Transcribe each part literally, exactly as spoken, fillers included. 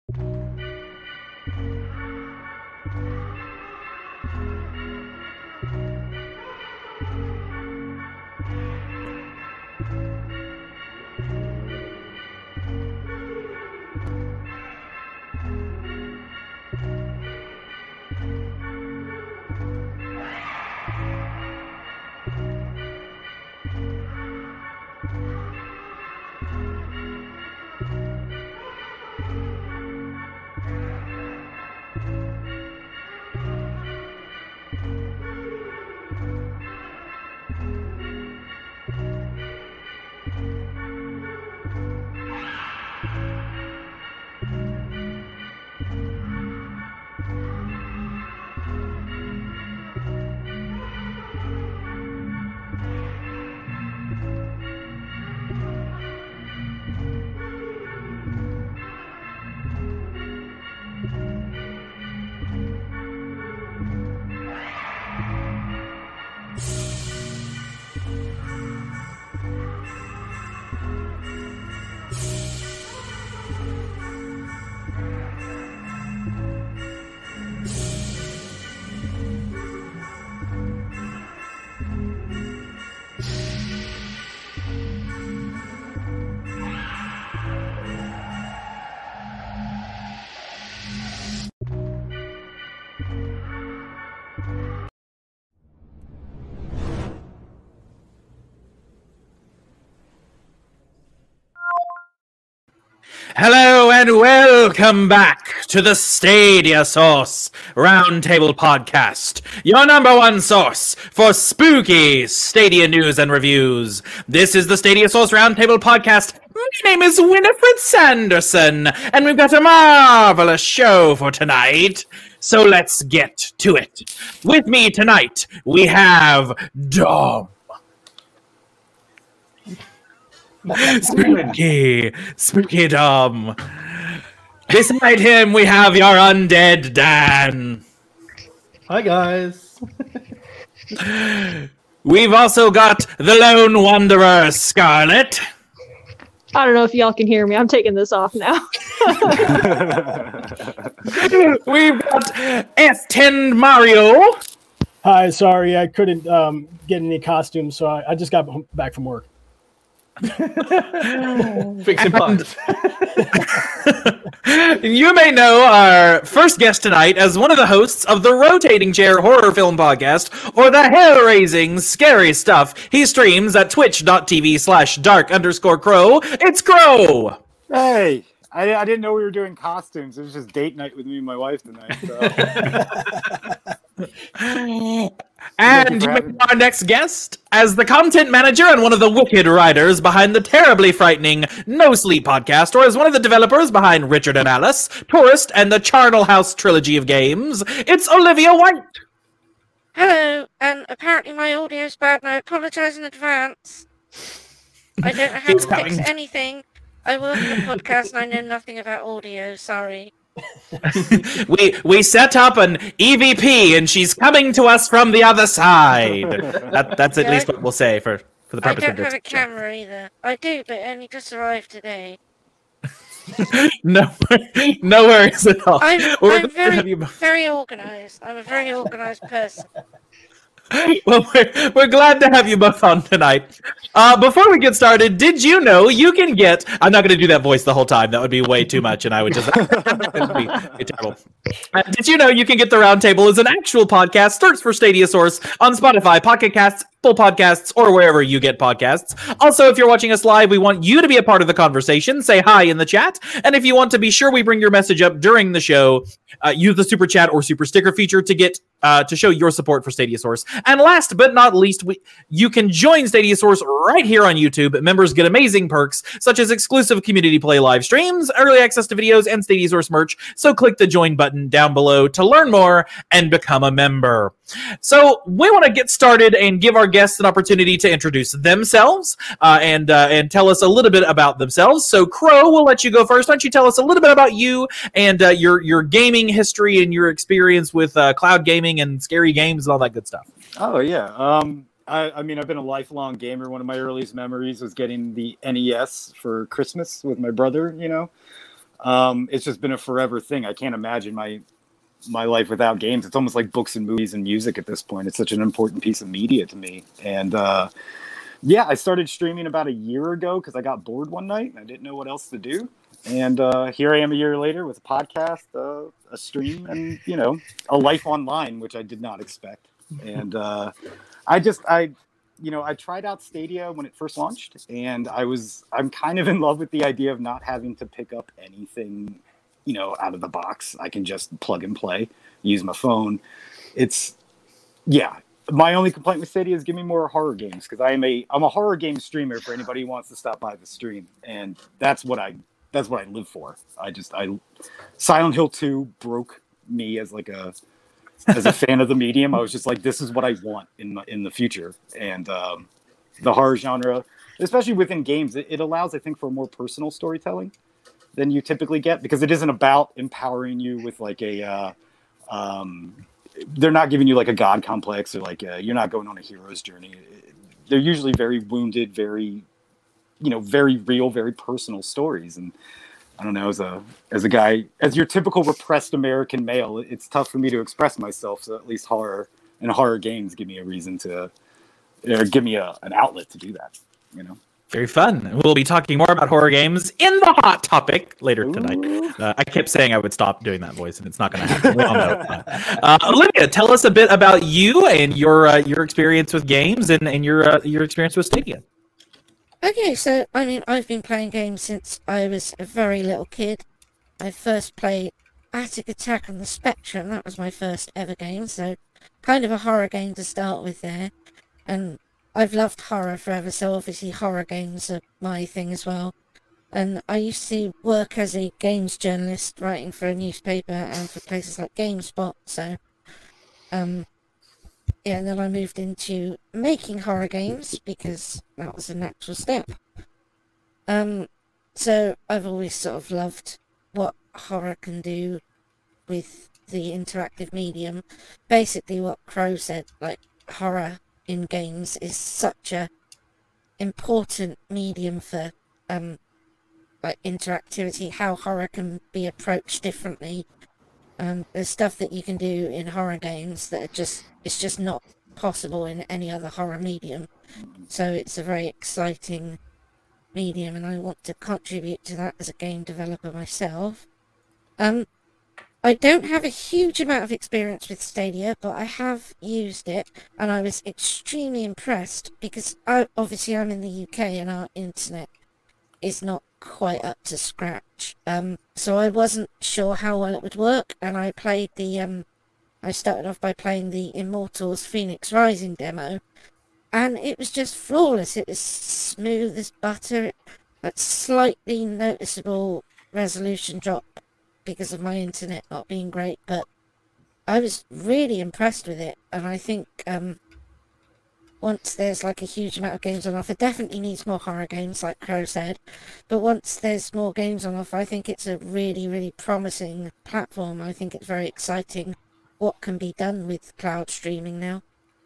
Hello and welcome back to the Stadia Source Roundtable Podcast, your number one source for spooky Stadia news and reviews. This is the Stadia Source Roundtable Podcast. My name is Winifred Sanderson, and we've got a marvelous show for tonight. So let's get to it. With me tonight, we have Dom. Spooky, spooky Dom. Beside him, we have your undead Dan. Hi, guys. We've also got the lone wanderer, Scarlet. I don't know if y'all can hear me. I'm taking this off now. We've got F ten Mario. Hi, sorry, I couldn't um, get any costumes, so I, I just got back from work. Fixing puns. You may know our first guest tonight as one of the hosts of the Rotating Chair Horror Film Podcast, or the hair-raising scary stuff he streams at twitch.tv slash dark underscore crow. It's Crow! Hey! I, I didn't know we were doing costumes. It was just date night with me and my wife tonight. So. And you may know our next guest as the content manager and one of the wicked writers behind the terribly frightening No Sleep podcast, or as one of the developers behind Richard and Alice, Tourist, and the Charnel House trilogy of games. It's Olivia White. Hello, and apparently my audio's bad, and I apologise in advance. I don't know how He's to fix coming. anything. I work on a podcast and I know nothing about audio, sorry. we we set up an E V P and she's coming to us from the other side. That, that's at Yeah, least I- what we'll say for, for the I purpose don't of this. have a camera either. I do, but it only just arrived today. No, no worries at all. I'm, We're I'm glad to very, have you- very organised. I'm a very organised person. Well, we're, we're glad to have you both on tonight. Uh, before we get started, did you know you can get... I'm not going to do that voice the whole time. That would be way too much, and I would just... It would be, be terrible. Uh, did you know you can get The Roundtable as an actual podcast? Search for Stadia Source on Spotify, Pocket Casts, Apple Podcasts, or wherever you get podcasts. Also, if you're watching us live, we want you to be a part of the conversation. Say hi in the chat. And if you want to be sure we bring your message up during the show, uh, use the Super Chat or Super Sticker feature to get... Uh, to show your support for Stadia Source. And last but not least, we, you can join Stadia Source right here on YouTube. Members get amazing perks, such as exclusive community play live streams, early access to videos, and Stadia Source merch. So click the join button down below to learn more and become a member. So we want to get started and give our guests an opportunity to introduce themselves uh, and uh, and tell us a little bit about themselves. So Crow, we'll let you go first. Why don't you tell us a little bit about you and uh, your your gaming history and your experience with uh, cloud gaming and scary games and all that good stuff. Oh, yeah. Um, I, I mean, I've been a lifelong gamer. One of my earliest memories was getting the N E S for Christmas with my brother, you know. Um, it's just been a forever thing. I can't imagine my my life without games. It's almost like books and movies and music at this point. It's such an important piece of media to me. And uh, yeah, I started streaming about a year ago because I got bored one night and I didn't know what else to do. And uh, here I am a year later with a podcast, uh, a stream, and, you know, a life online, which I did not expect. And uh, I just, I, you know, I tried out Stadia when it first launched, and I was, I'm kind of in love with the idea of not having to pick up anything, you know, out of the box. I can just plug and play, use my phone. It's, yeah. My only complaint with Stadia is give me more horror games, because I am a, I'm a horror game streamer for anybody who wants to stop by the stream, and that's what I. That's what I live for. I just, I, Silent Hill two broke me as like a, as a fan of the medium. I was just like, this is what I want in the, in the future. And um, the horror genre, especially within games, it, it allows, I think, for more personal storytelling than you typically get, because it isn't about empowering you with like a, uh, um, they're not giving you like a God complex, or like a, you're not going on a hero's journey. They're usually very wounded, very, you know, very real, very personal stories. And I don't know, as a as a guy, as your typical repressed American male, it's tough for me to express myself. So at least horror and horror games give me a reason to, or give me a, an outlet to do that, you know. Very fun. We'll be talking more about horror games in the hot topic later tonight. Uh, I kept saying I would stop doing that voice, and it's not going to happen. We all know that. Uh, Olivia, tell us a bit about you and your uh, your experience with games and, and your uh, your experience with Stadia. Okay, so, I mean, I've been playing games since I was a very little kid. I first played Attic Attack on the Spectrum. That was my first ever game, so kind of a horror game to start with there. And I've loved horror forever, so obviously horror games are my thing as well. And I used to work as a games journalist, writing for a newspaper and for places like GameSpot, so... um. Yeah, and then I moved into making horror games because that was a natural step. Um, so I've always sort of loved what horror can do with the interactive medium. Basically what Crow said, like, horror in games is such a important medium for, um, like, interactivity, how horror can be approached differently. Um, there's stuff that you can do in horror games that are just, it's just not possible in any other horror medium. So it's a very exciting medium, and I want to contribute to that as a game developer myself. Um, I don't have a huge amount of experience with Stadia, but I have used it, and I was extremely impressed, because I, obviously I'm in the U K and our internet is not quite up to scratch. Um, so I wasn't sure how well it would work, and I played the, um, I started off by playing the Immortals Phoenix Rising demo, and it was just flawless. It was smooth as butter. A slightly noticeable resolution drop because of my internet not being great, but I was really impressed with it, and I think, um, once there's like a huge amount of games on offer, definitely needs more horror games, like Crow said, but once there's more games on offer, I think it's a really, really promising platform. I think it's very exciting what can be done with cloud streaming now.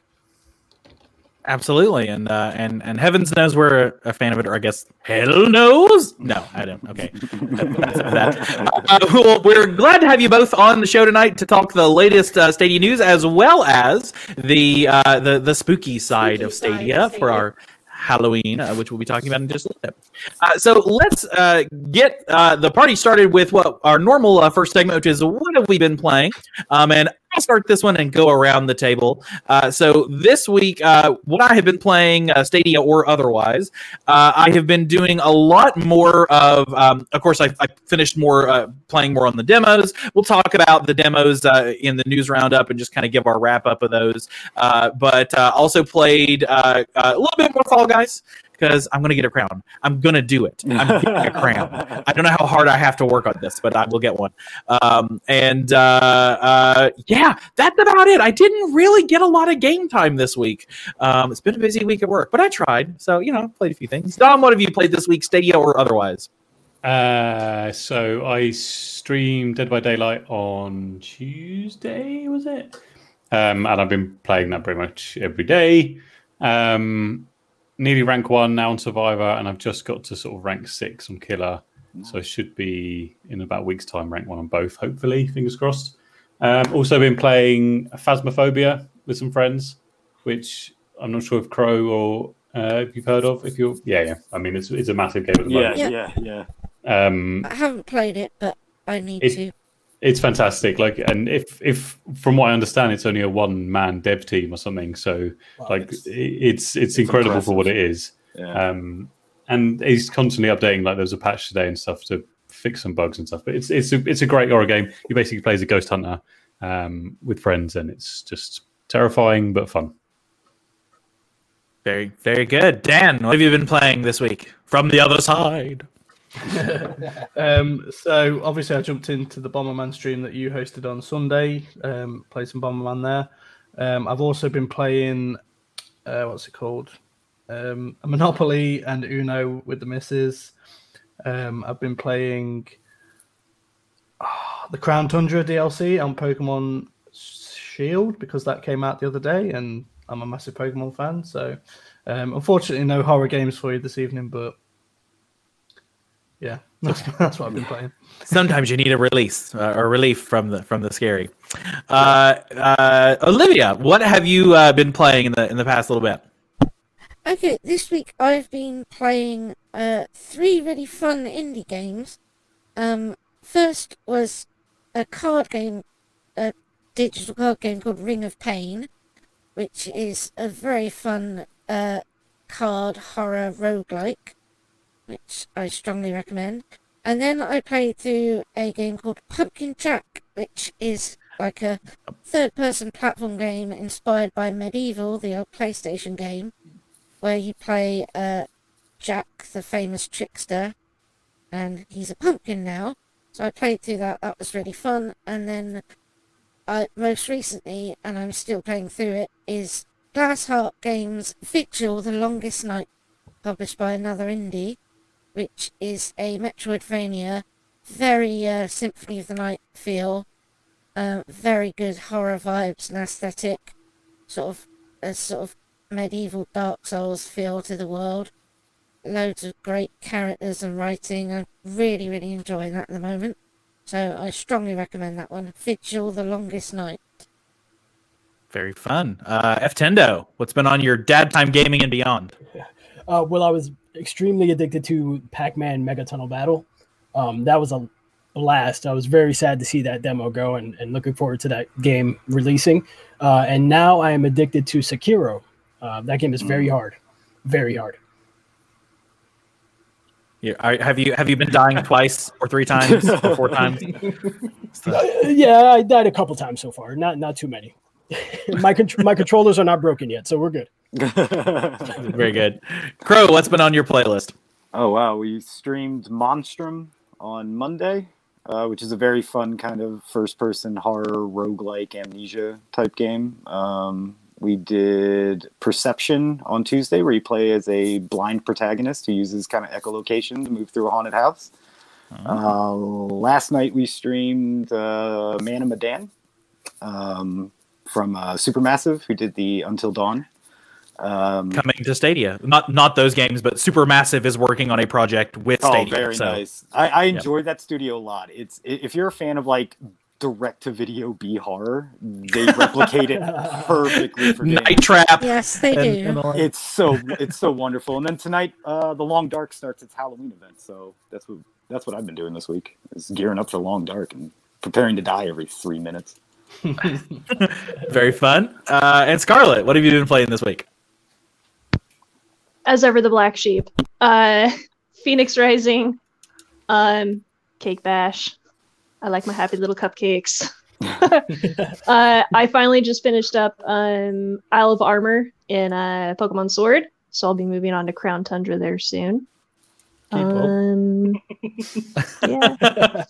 Absolutely, and uh, and and heavens knows we're a fan of it, or I guess hell knows. No, I don't. Okay, that's that. Uh, well, we're glad to have you both on the show tonight to talk the latest uh, Stadia news, as well as the uh, the the spooky side spooky of Stadia, side of Stadia for our Halloween, uh, which we'll be talking about in just a little bit. Uh, so let's uh, get uh, the party started with what our normal uh, first segment, which is what have we been playing? Um, and I'll start this one and go around the table. Uh, so this week, uh, what I have been playing, uh, Stadia or otherwise, uh, I have been doing a lot more of, um, of course, I, I finished more uh, playing more on the demos. We'll talk about the demos uh, in the news roundup and just kind of give our wrap up of those. Uh, but uh, also played uh, a little bit more Fall Guys, because I'm going to get a crown. I'm going to do it. I'm getting a crown. I don't know how hard I have to work on this, but I will get one. Um, and uh, uh, yeah, that's about it. I didn't really get a lot of game time this week. Um, it's been a busy week at work, but I tried. So, you know, played a few things. Dom, what have you played this week, Stadia or otherwise? Uh, so I streamed Dead by Daylight on Tuesday, was it? Um, and I've been playing that pretty much every day. Um, nearly rank one now on Survivor, and I've just got to sort of rank six on Killer. So I should be in about a week's time rank one on both, hopefully, fingers crossed. Um, also been playing Phasmophobia with some friends, which I'm not sure if Crow or uh, if you've heard of. If you're, yeah, yeah. I mean, it's it's a massive game at the Yeah, moment. yeah, yeah. Um, I haven't played it, but I need It- to. it's fantastic. Like, and if if from what I understand, it's only a one man dev team or something. So, Wow, like, it's- it's it's, it's incredible for impressive. what it is. Yeah. Um, and he's constantly updating. Like, there's a patch today and stuff to fix some bugs and stuff. But it's it's a, it's a great horror game. He basically plays a ghost hunter um, with friends, and it's just terrifying but fun. Very, very good. Dan, what have you been playing this week? From the other side. um, so obviously I jumped into the Bomberman stream that you hosted on Sunday. Um, played some Bomberman there. Um, I've also been playing, uh, what's it called? Um, Monopoly and Uno with the missus. Um, I've been playing oh, the Crown Tundra D L C on Pokemon Shield because that came out the other day, and I'm a massive Pokemon fan. So um, unfortunately, no horror games for you this evening, but yeah, that's, that's what I've been playing. Sometimes you need a release uh, or relief from the from the scary. Uh, uh, Olivia, what have you uh, been playing in the in the past little bit? Okay, this week I've been playing uh, three really fun indie games. Um, first was a card game, a digital card game called Ring of Pain, which is a very fun uh, card horror roguelike, which I strongly recommend. And then I played through a game called Pumpkin Jack, which is like a third-person platform game inspired by Medieval, the old PlayStation game, where you play uh, Jack, the famous trickster, and he's a pumpkin now. So I played through that. That was really fun. And then I most recently, and I'm still playing through it, is Glassheart Games' Vigil: The Longest Night, published by another indie, which is a Metroidvania, very uh, Symphony of the Night feel, uh, very good horror vibes and aesthetic, sort of a sort of medieval Dark Souls feel to the world. Loads of great characters and writing. I'm really, really enjoying that at the moment. So I strongly recommend that one. Vigil: The Longest Night. Very fun. Uh, F Tendo, what's been on your dad time gaming and beyond? Uh, well, I was extremely addicted to Pac-Man Mega Tunnel Battle. Um, that was a blast. I was very sad to see that demo go, and, and looking forward to that game releasing. Uh, and now I am addicted to Sekiro. Uh, that game is very hard, very hard. Yeah, are, have you have you been dying twice or three times or four times? Uh, yeah, I died a couple times so far. Not not too many. my con- my controllers are not broken yet, so we're good. Very good. Crow, what's been on your playlist? Oh wow, we streamed Monstrum on Monday, uh, which is a very fun kind of first-person horror roguelike amnesia type game. Um, we did Perception on Tuesday, where you play as a blind protagonist who uses kind of echolocation to move through a haunted house. Oh. Uh, last night we streamed uh, Man of Medan um, from uh, Supermassive, who did the Until Dawn. Um, Coming to Stadia. Not not those games, but Supermassive is working on a project with Stadia. Oh, very so. nice. I, I Yeah. enjoyed that studio a lot. It's if you're a fan of like direct-to-video B horror, they replicate it perfectly for games. Night Trap. Yes, they And- do. and all- It's so it's so wonderful. And then tonight, uh, the Long Dark starts its Halloween event. So that's what that's what I've been doing this week. Is gearing up for Long Dark and preparing to die every three minutes. Very fun. Uh, and Scarlett, what have you been playing this week? As ever, the black sheep. Uh, Phoenix Rising. Um, Cake Bash. I like my happy little cupcakes. uh, I finally just finished up um, Isle of Armor in uh, Pokemon Sword, so I'll be moving on to Crown Tundra there soon. Keep up. Um, yeah.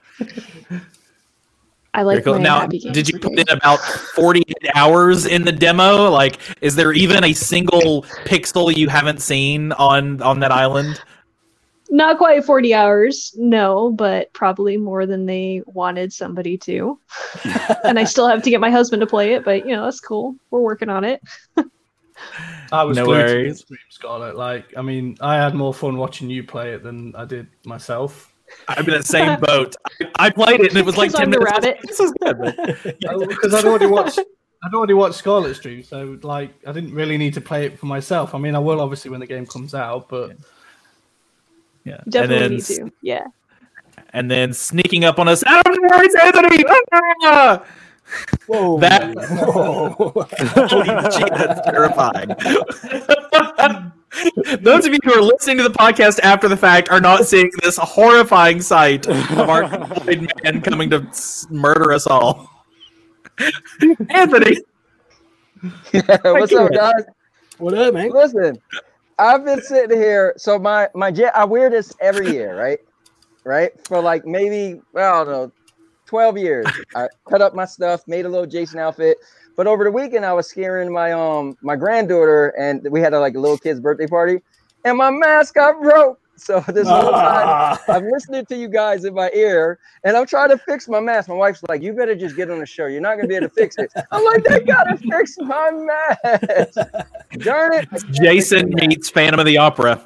I like Very cool. my Now, happy games did you for put days. in about forty hours in the demo? Like, is there even a single pixel you haven't seen on on that island? Not quite forty hours, no, but probably more than they wanted somebody to. And I still have to get my husband to play it, but you know, that's cool. We're working on it. I was No glued to the worries. stream, Scarlett. Like, I mean, I had more fun watching you play it than I did myself. I'm in the same boat. I, I played it and it was like 'Cause ten I'm the minutes. I was rabbit. like, this is good. But Because I'd already watched. I'd already watched Scarlet stream, so like I didn't really need to play it for myself. I mean, I will obviously when the game comes out, but yeah, Definitely and then, need to. Yeah. And then sneaking up on us. I don't know, it's Anthony. Ah! Whoa. That Whoa. holy shit, that's terrifying. Those of you who are listening to the podcast after the fact are not seeing this horrifying sight of our man coming to s- murder us all. Anthony, What's up, guys? What up, man? Listen, I've been sitting here. So my my jet, I wear this every year, right? Right for like maybe I don't know, twelve years. I cut up my stuff, made a little Jason outfit. But over the weekend, I was scaring my um my granddaughter, and we had a, like a little kid's birthday party, and my mask got broke. So this whole time, I'm listening to you guys in my ear, and I'm trying to fix my mask. My wife's like, "You better just get on the show. You're not gonna be able to fix it." I'm like, "They gotta fix my mask." Darn it! Jason meets Phantom of the Opera.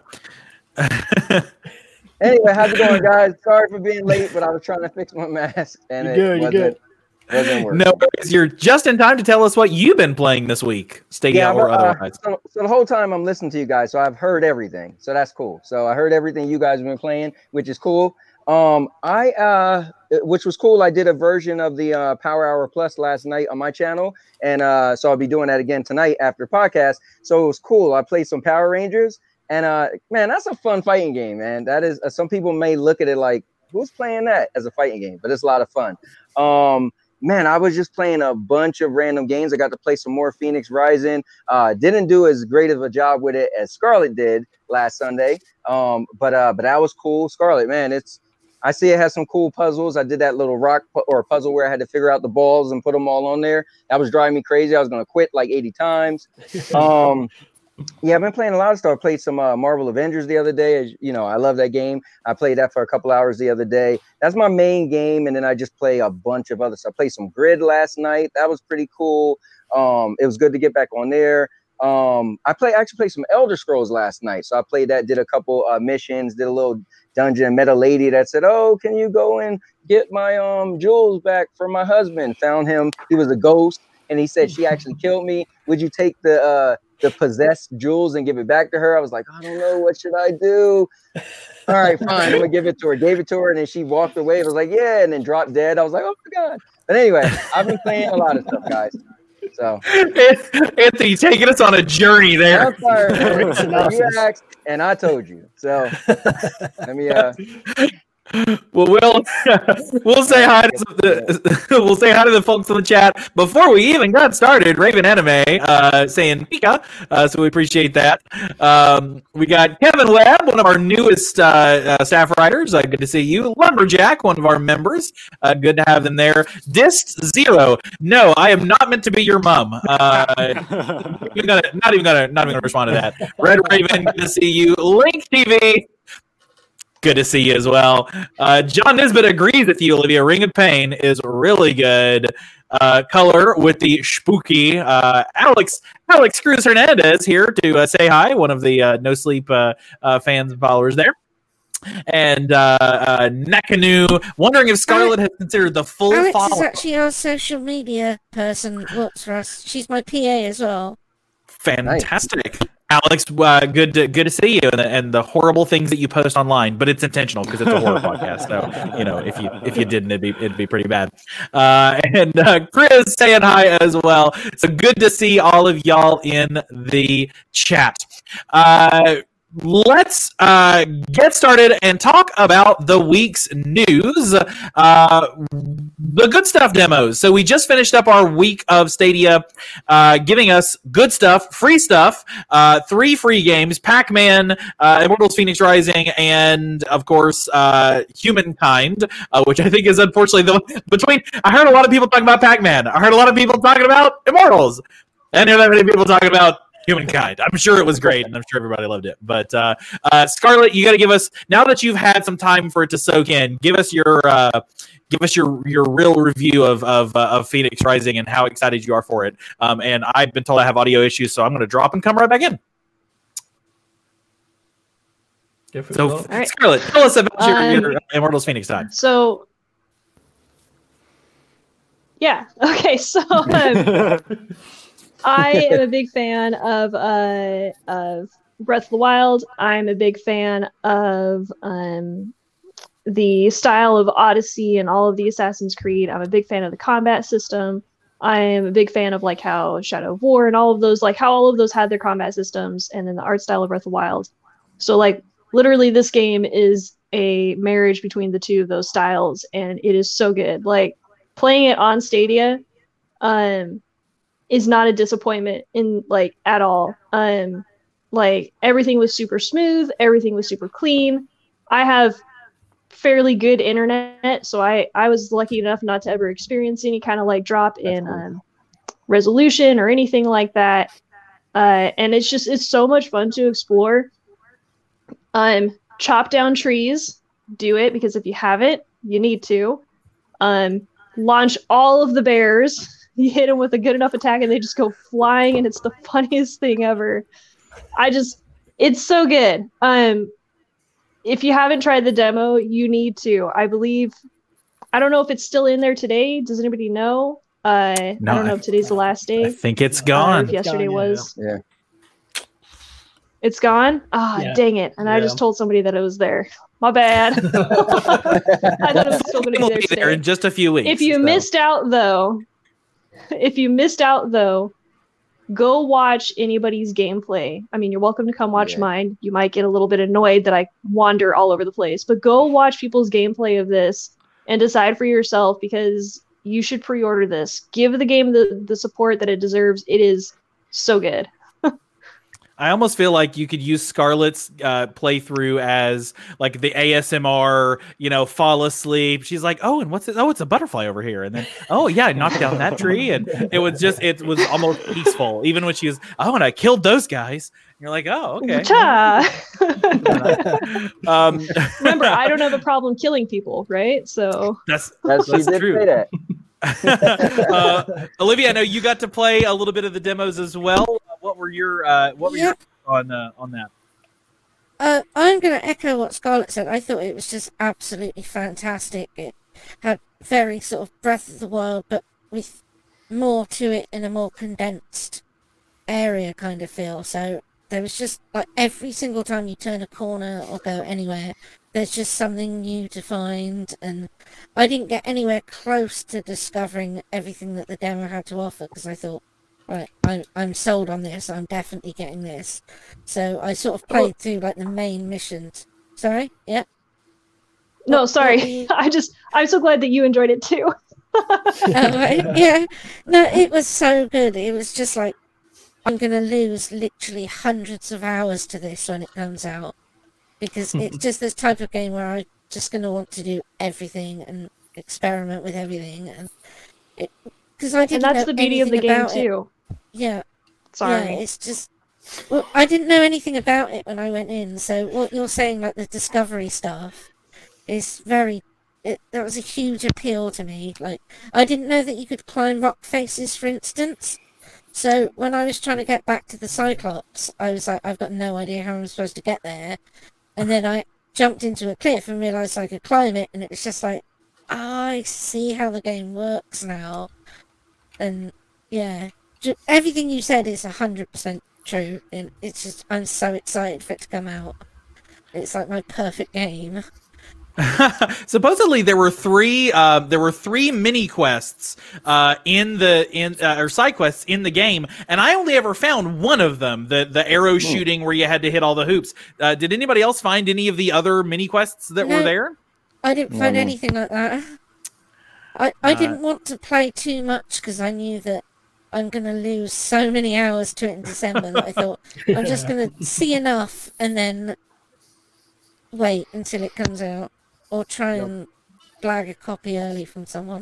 Anyway, how's it going, guys? Sorry for being late, but I was trying to fix my mask, and You're it good, you're wasn't, good. wasn't working. No worries. You're just in time to tell us what you've been playing this week, Stadia Yeah, or but, uh, otherwise. so, so the whole time I'm listening to you guys, so I've heard everything. So that's cool. So I heard everything you guys have been playing, which is cool. Um, I uh, which was cool. I did a version of the uh, Power Hour Plus last night on my channel, and uh, so I'll be doing that again tonight after podcast. So it was cool. I played some Power Rangers, and uh, man, that's a fun fighting game, man. That is. Uh, some people may look at it like, who's playing that as a fighting game, but it's a lot of fun. Um, Man, I was just playing a bunch of random games. I got to play some more Phoenix Rising. Uh, didn't do as great of a job with it as Scarlet did last Sunday, um, but uh, but that was cool. Scarlet, man, it's I see it has some cool puzzles. I did that little rock pu- or puzzle where I had to figure out the balls and put them all on there. That was driving me crazy. I was gonna quit like eighty times. Um, Yeah, I've been playing a lot of stuff. I played some uh, Marvel Avengers the other day. As you know, I love that game. I played that for a couple hours the other day. That's my main game, and then I just play a bunch of other stuff. I played some Grid last night. That was pretty cool. Um, it was good to get back on there. Um, I play actually played some Elder Scrolls last night. So I played that, did a couple uh, missions, did a little dungeon, met a lady that said, "Oh, can you go and get my um jewels back from my husband?" Found him. He was a ghost, and he said she actually killed me. Would you take the uh the possessed jewels and give it back to her? I was like, I don't know, what should I do? All right, fine, I'm gonna give it to her. Gave it to her, and then she walked away. I was like, yeah, and then dropped dead. I was like, oh my god. But anyway, I've been playing a lot of stuff, guys. So Anthony taking us on a journey there. Empire, you asked, and I told you. So let me uh Well, we'll we'll say hi to the we'll say hi to the folks in the chat before we even got started. Raven Anime uh, saying Pika, uh, so we appreciate that. Um, we got Kevin Webb, one of our newest uh, uh, staff writers. Uh, good to see you. Lumberjack, one of our members. Uh, good to have them there. Dist Zero. No, I am not meant to be your mom. Uh, not even gonna not even gonna not even gonna respond to that. Red Raven, good to see you. Link T V. Good to see you as well. Uh, John Nisbet agrees with you, Olivia. Ring of Pain is really good. Uh, color with the spooky. Uh, Alex Alex Cruz Hernandez here to uh, say hi, one of the uh, No Sleep uh, uh, fans and followers there. And uh, uh, Nakanu, wondering if Scarlett has considered the full Alex follow. is actually our social media person that works for us. She's my P A as well. Fantastic. Alex, uh, good to good to see you, and the, and the horrible things that you post online, but it's intentional because it's a horror podcast. So you know, if you if you didn't, it'd be it'd be pretty bad. Uh, and uh, Chris saying hi as well. So good to see all of y'all in the chat. Uh, Let's uh, get started and talk about the week's news. Uh, the good stuff demos. So we just finished up our week of Stadia, uh, giving us good stuff, free stuff, uh, three free games: Pac-Man, uh, Immortals: Phoenix Rising, and of course, uh, Humankind, uh, which I think is unfortunately the between. I heard a lot of people talking about Pac-Man. I heard a lot of people talking about Immortals. I didn't hear that many people talking about Humankind. I'm sure it was great, and I'm sure everybody loved it. But uh, uh, Scarlett, you got to give us, now that you've had some time for it to soak in, give us your uh, give us your your real review of of, uh, of Phoenix Rising and how excited you are for it. Um, and I've been told I have audio issues, so I'm going to drop and come right back in. Go for it, So, Scarlett. All right. Scarlett, tell us about your, Um, your Immortals Phoenix time. So, yeah. Okay. So, um, I am a big fan of uh of Breath of the Wild. I'm a big fan of um the style of Odyssey and all of the Assassin's Creed. I'm a big fan of the combat system. I'm a big fan of like how Shadow of War and all of those, like how all of those had their combat systems, and then the art style of Breath of the Wild. So like literally this game is a marriage between the two of those styles, and it is so good. Like playing it on Stadia um is not a disappointment in like at all. Um like everything was super smooth, everything was super clean. I have fairly good internet, so I I was lucky enough not to ever experience any kind of like drop in cool. um, resolution or anything like that. Uh, and it's just it's so much fun to explore. Um, chop down trees, do it because if you haven't, you need to. Um, launch all of the bears. You hit them with a good enough attack, and they just go flying, and it's the funniest thing ever. I just, it's so good. Um. If you haven't tried the demo, you need to. I believe, I don't know if it's still in there today. Does anybody know? Uh, No, I don't know I- if today's the last day. I think it's Uh, gone. if yesterday It's gone, yeah, was. Yeah. It's gone? Ah, Yeah. dang it. And I Yeah. just told somebody that it was there. My bad. I thought it was still going to We'll be there be there today. in just a few weeks. If you so. missed out, though, if you missed out, though, go watch anybody's gameplay. I mean, you're welcome to come watch Yeah. mine. You might get a little bit annoyed that I wander all over the place, but go watch people's gameplay of this and decide for yourself, because you should pre-order this. Give the game the, the support that it deserves. It is so good. I almost feel like you could use Scarlett's uh, playthrough as like the A S M R, you know, fall asleep. She's like, oh, and what's it? Oh, it's a butterfly over here. And then, oh, yeah, I knocked down that tree. And it was just, it was almost peaceful. Even when she was, oh, and I killed those guys. And you're like, oh, okay. Ta! um, Remember, I don't have a problem killing people, right? So that's, That's, that's she did true. say that. uh, Olivia, I know you got to play a little bit of the demos as well. Uh, what were your uh, what were Yeah. your thoughts on uh, on that? Uh, I'm going to echo what Scarlett said. I thought it was just absolutely fantastic. It had very sort of Breath of the Wild, but with more to it in a more condensed area kind of feel. So there was just like every single time you turn a corner or go anywhere, there's just something new to find. And I didn't get anywhere close to discovering everything that the demo had to offer, because I thought, right, I'm, I'm sold on this. I'm definitely getting this. So I sort of played through like the main missions. Sorry? Yeah? no, What- what sorry. were you- I just I'm so glad that you enjoyed it too. Oh, right. Yeah. No, it was so good. It was just like, I'm going to lose literally hundreds of hours to this when it comes out. Because it's just this type of game where I'm just going to want to do everything and experiment with everything. And it, because I And didn't that's know the beauty of the anything game about it. too. Yeah. Sorry. Yeah, it's just, well, I didn't know anything about it when I went in. So what you're saying, like the discovery stuff, is very. It, that was a huge appeal to me. Like, I didn't know that you could climb rock faces, for instance. So when I was trying to get back to the Cyclops, I was like, I've got no idea how I'm supposed to get there. And then I jumped into a cliff and realised I could climb it, and it was just like, I see how the game works now. And yeah, ju- everything you said is one hundred percent true. And it's just, I'm so excited for it to come out. It's like my perfect game. Supposedly there were three uh, there were three mini quests uh, in the in uh, or side quests in the game, and I only ever found one of them, the the arrow shooting where you had to hit all the hoops. Uh, did anybody else find any of the other mini quests that were No. there? I didn't find no. anything like that. I, I Uh, didn't want to play too much because I knew that I'm going to lose so many hours to it in December that I thought I'm just going to see enough and then wait until it comes out, or try and blag a copy early from someone.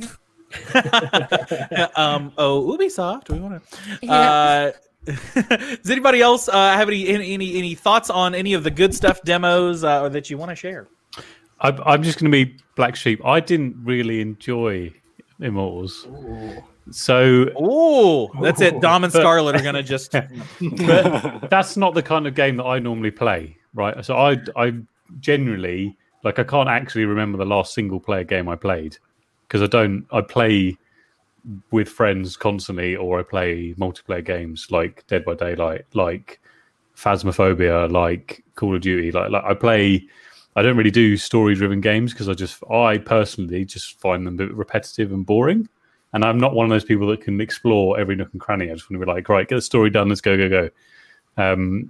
um, oh, Ubisoft. We want to. Yeah. Uh, does anybody else uh, have any, any any any thoughts on any of the good stuff demos uh, or that you want to share? I, I'm just going to be black sheep. I didn't really enjoy Immortals. So Oh, that's it. Dom and But- Scarlet are gonna just. but that's not the kind of game that I normally play, right? So I I generally, like, I can't actually remember the last single player game I played because I don't. I play with friends constantly, or I play multiplayer games like Dead by Daylight, like Phasmophobia, like Call of Duty. Like, like I play. I don't really do story-driven games because I just, I personally just find them a bit repetitive and boring. And I'm not one of those people that can explore every nook and cranny. I just want to be like, right, get the story done. Let's go, go, go. Um,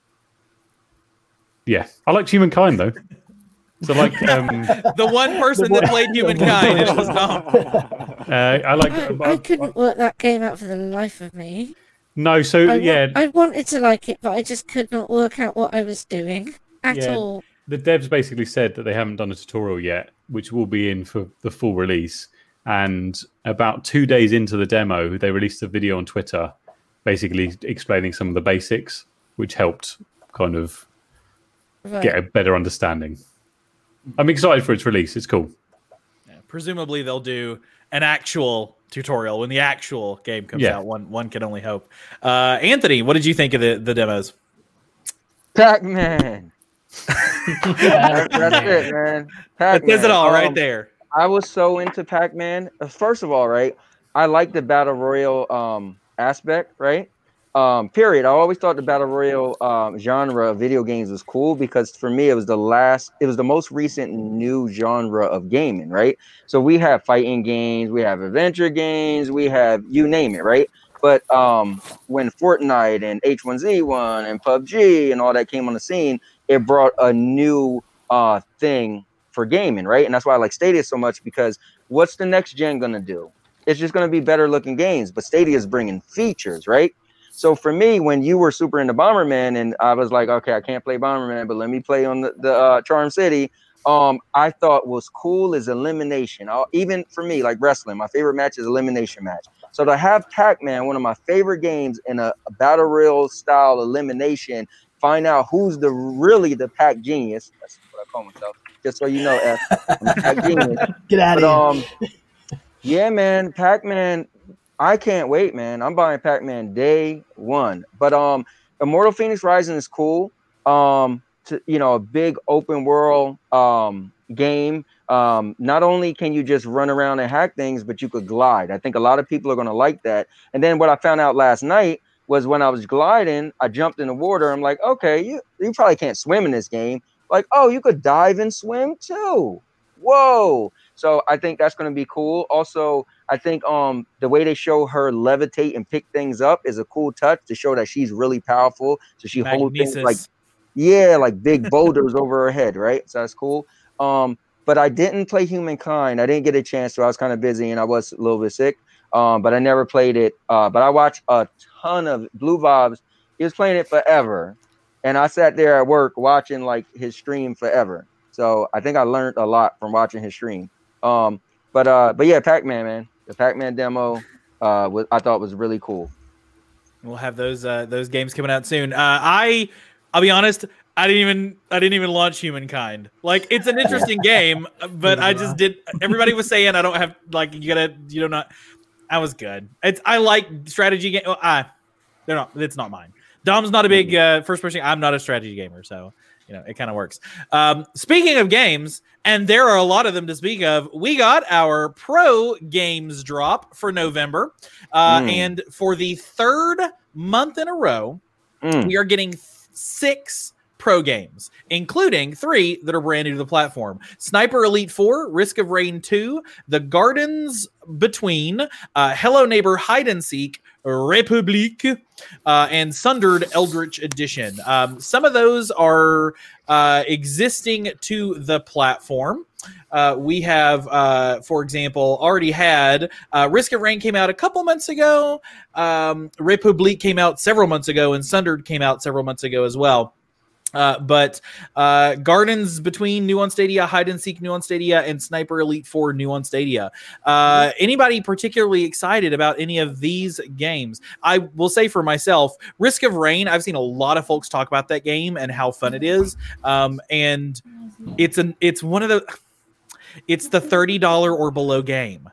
yeah, I liked Humankind though. So like um, the one person that played Humankind it was Dom. Uh, I like. I, I couldn't work that game out for the life of me. No, so I, yeah, I wanted to like it, but I just could not work out what I was doing at Yeah. all. the devs basically said that they haven't done a tutorial yet, which will be in for the full release. And about two days into the demo, they released a video on Twitter, basically explaining some of the basics, which helped kind of Right. get a better understanding. I'm excited for its release. It's cool. Yeah, presumably they'll do an actual tutorial when the actual game comes Yeah. out. One one can only hope. Uh, Anthony, what did you think of the, the demos? Pac-Man. That's, that's it, man. That Pac-Man. says it all right Um, there. I was so into Pac-Man. Uh, First of all, right, I like the battle royale um, aspect, right? Um, period. I always thought the battle royale um, genre of video games was cool because for me it was the last, it was the most recent new genre of gaming, right? So we have fighting games, we have adventure games, we have you name it, right? But um, when Fortnite and H one Z one and P U B G and all that came on the scene, it brought a new uh, thing for gaming, right? And that's why I like Stadia so much, because what's the next gen gonna do? It's just gonna be better looking games, but Stadia is bringing features, right? So for me, when you were super into Bomberman, and I was like, okay, I can't play Bomberman, but let me play on the, the uh, Charm City. Um, I thought was cool is elimination. I'll, even for me, like wrestling, my favorite match is elimination match. So to have Pac-Man, one of my favorite games, in a, a battle royale style elimination, find out who's the really the Pac genius. That's what I call myself. Just so you know, F, I'm a Pac genius. Get out But of here. um, yeah, man, Pac-Man. I can't wait, man. I'm buying Pac-Man day one. But um, Immortal Phoenix Rising is cool. Um, to, you know, a big open world um game. Um, not only can you just run around and hack things, but you could glide. I think a lot of people are gonna like that. And then what I found out last night was when I was gliding, I jumped in the water. I'm like, okay, you you probably can't swim in this game. Like, oh, you could dive and swim too. Whoa. So I think that's going to be cool. Also, I think um the way they show her levitate and pick things up is a cool touch to show that she's really powerful. So she holds things like, yeah, like big boulders over her head, right? So that's cool. Um, but I didn't play Humankind. I didn't get a chance to. I was kind of busy and I was a little bit sick. Um, but I never played it. Uh, but I watched a ton of Blue Vibes. He was playing it forever, and I sat there at work watching like his stream forever. So I think I learned a lot from watching his stream. Um, but uh, but yeah, Pac-Man, man, the Pac-Man demo, uh, was, I thought was really cool. We'll have those uh, those games coming out soon. Uh, I I'll be honest, I didn't even I didn't even launch Humankind. Like, it's an interesting game, but I just did. Everybody was saying I don't have, like, you gotta you don't not. I was good. It's I like strategy game. Well, I they're not. It's not mine. Dom's not a big uh, first person. I'm not a strategy gamer, so you know it kind of works. Um, speaking of games, and there are a lot of them to speak of. We got our pro games drop for November, uh, Mm. and for the third month in a row, Mm. we are getting six pro games, including three that are brand new to the platform: Sniper Elite four, Risk of Rain two, The Gardens Between, uh, Hello Neighbor Hide and Seek, Republique, uh, and Sundered Eldritch Edition. Um, some of those are uh, existing to the platform. Uh, we have, uh, for example, already had uh, Risk of Rain came out a couple months ago. Um, Republique came out several months ago, and Sundered came out several months ago as well. Uh, but uh, Gardens Between, new on Stadia, Hide and Seek, new on Stadia, and Sniper Elite four, new on Stadia. Uh, anybody particularly excited about any of these games? I will say for myself, Risk of Rain, I've seen a lot of folks talk about that game and how fun it is. Um, and it's an it's one of the it's the thirty dollars or below game.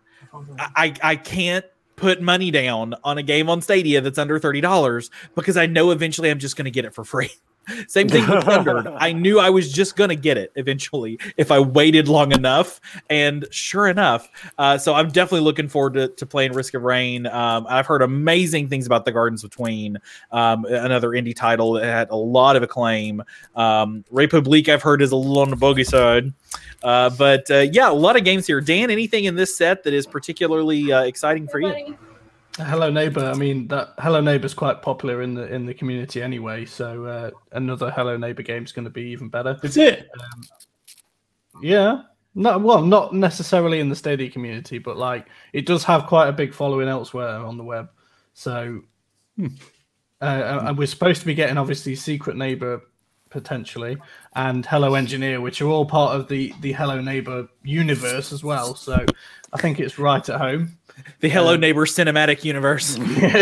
I, I can't put money down on a game on Stadia that's under thirty dollars because I know eventually I'm just going to get it for free. Same thing with Thundered. I knew I was just going to get it eventually if I waited long enough. And sure enough, uh, so I'm definitely looking forward to, to playing Risk of Rain. Um, I've heard amazing things about The Gardens Between, um, another indie title that had a lot of acclaim. Um, Republique, I've heard, is a little on the bogey side. Uh, but uh, yeah, a lot of games here. Dan, anything in this set that is particularly uh, exciting for you? Hello Neighbor. I mean, that Hello Neighbor is quite popular in the in the community anyway. So uh, another Hello Neighbor game is going to be even better. That's it. Um, yeah. No, well, not necessarily in the Stadia community, but like it does have quite a big following elsewhere on the web. So, hmm. uh, and we're supposed to be getting obviously Secret Neighbor potentially and Hello Engineer, which are all part of the the Hello Neighbor universe as well. So I think it's right at home. The Hello um, Neighbor cinematic universe.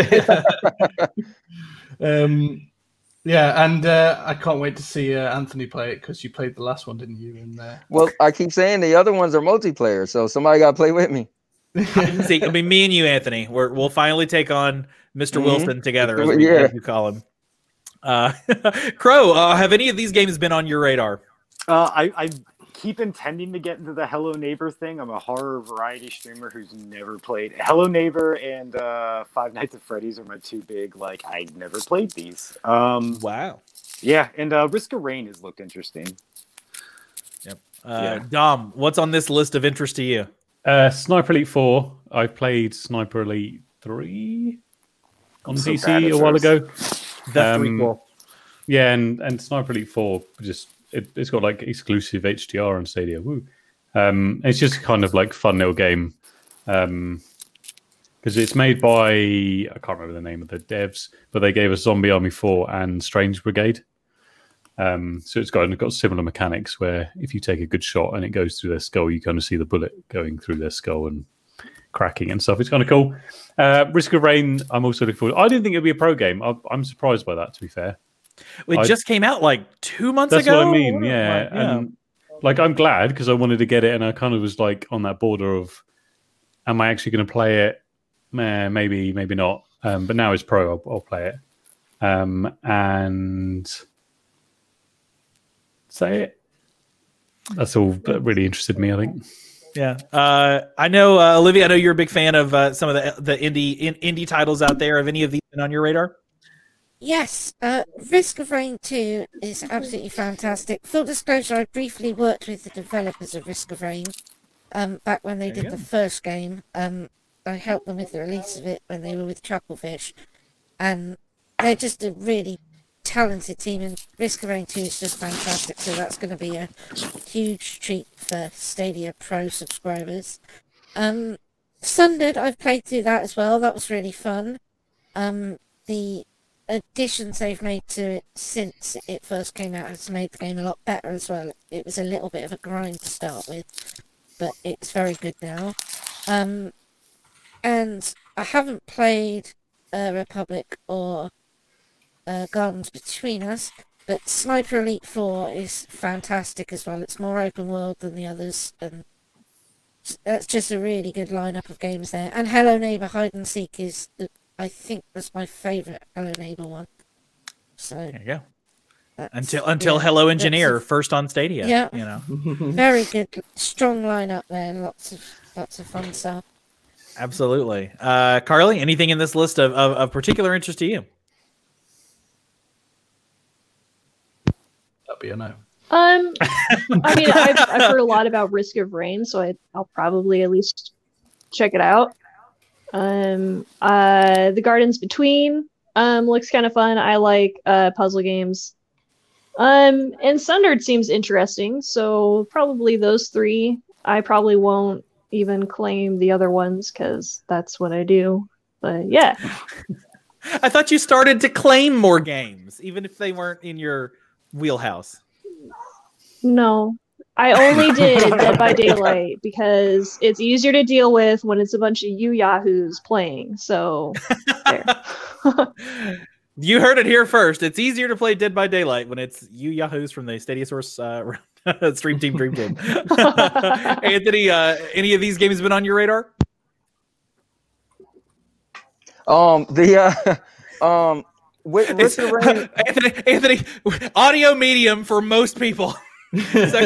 um, yeah, and uh, I can't wait to see uh, Anthony play it because you played the last one, didn't you? In uh... Well, I keep saying the other ones are multiplayer, so somebody got to play with me. See, it'll be me and you, Anthony. We're, we'll finally take on Mister Mm-hmm. Wilson together, as we, yeah. as we call him. Uh, Crow, uh, have any of these games been on your radar? Uh, I, I keep intending to get into the Hello Neighbor thing. I'm a horror variety streamer who's never played Hello Neighbor, and uh, Five Nights at Freddy's are my two big, like, I never played these. Um, wow. Yeah, and uh, Risk of Rain has looked interesting. Yep. Uh, yeah. Dom, what's on this list of interest to you? Uh, Sniper Elite four. I played Sniper Elite three on I'm P C so a while first. ago. That's um, pretty cool. Yeah, and, and Sniper Elite four just it, it's got like exclusive H D R on Stadia. Woo! Um, it's just kind of like fun little game because um, it's made by I can't remember the name of the devs, but they gave us Zombie Army four and Strange Brigade. Um, so it's got, it's got similar mechanics where if you take a good shot and it goes through their skull, you kind of see the bullet going through their skull and cracking and stuff. It's kind of cool. Uh, Risk of Rain, I'm also looking forward. I didn't think it'd be a pro game. I, I'm surprised by that, to be fair. It I, just came out like two months that's ago. That's what I mean, yeah. Like, yeah. And like, I'm glad because I wanted to get it, and I kind of was like on that border of, am I actually going to play it? Meh, maybe, maybe not. Um, but now it's pro. I'll, I'll play it. Um, and say it. That's all that really interested me, I think. Yeah, uh, I know, uh, Olivia. I know you're a big fan of uh, some of the the indie in, indie titles out there. Have any of these been on your radar? Yes, uh, Risk of Rain two is absolutely fantastic. Full disclosure, I briefly worked with the developers of Risk of Rain um, back when they There did the first game. Um, I helped them with the release of it when they were with Chucklefish, and they're just a really talented team, and Risk of Rain two is just fantastic, so that's going to be a huge treat for Stadia Pro subscribers. Um, Sundered, I've played through that as well. That was really fun. Um, the additions they've made to it since it first came out has made the game a lot better as well. It was a little bit of a grind to start with, but it's very good now. Um, and I haven't played uh, Republic or uh, Gardens Between Us, but Sniper Elite four is fantastic as well. It's more open world than the others, and that's just a really good lineup of games there. And Hello Neighbor Hide and Seek is the I think that's my favourite Hello Neighbor one. So there you go. Until until yeah, Hello Engineer a, first on Stadia. Yeah, you know, very good, strong lineup there. Lots of lots of fun stuff. Absolutely, uh, Carly. Anything in this list of, of, of particular interest to you? That'd be a no. Um, I mean, I've, I've heard a lot about Risk of Rain, so I, I'll probably at least check it out. Um, uh, The Gardens Between um looks kind of fun. I like uh puzzle games. Um, and Sundered seems interesting, so probably those three. I probably won't even claim the other ones because that's what I do. But yeah, I thought you started to claim more games, even if they weren't in your wheelhouse. no. I only did Dead by Daylight because it's easier to deal with when it's a bunch of you yahoos playing. So, there. You heard it here first. It's easier to play Dead by Daylight when it's you yahoos from the Stadia Source uh, Stream Team Dream Team. Anthony, uh, any of these games been on your radar? Um, the uh, um, with It's- Risk of Rain, Anthony, Anthony, audio medium for most people. So,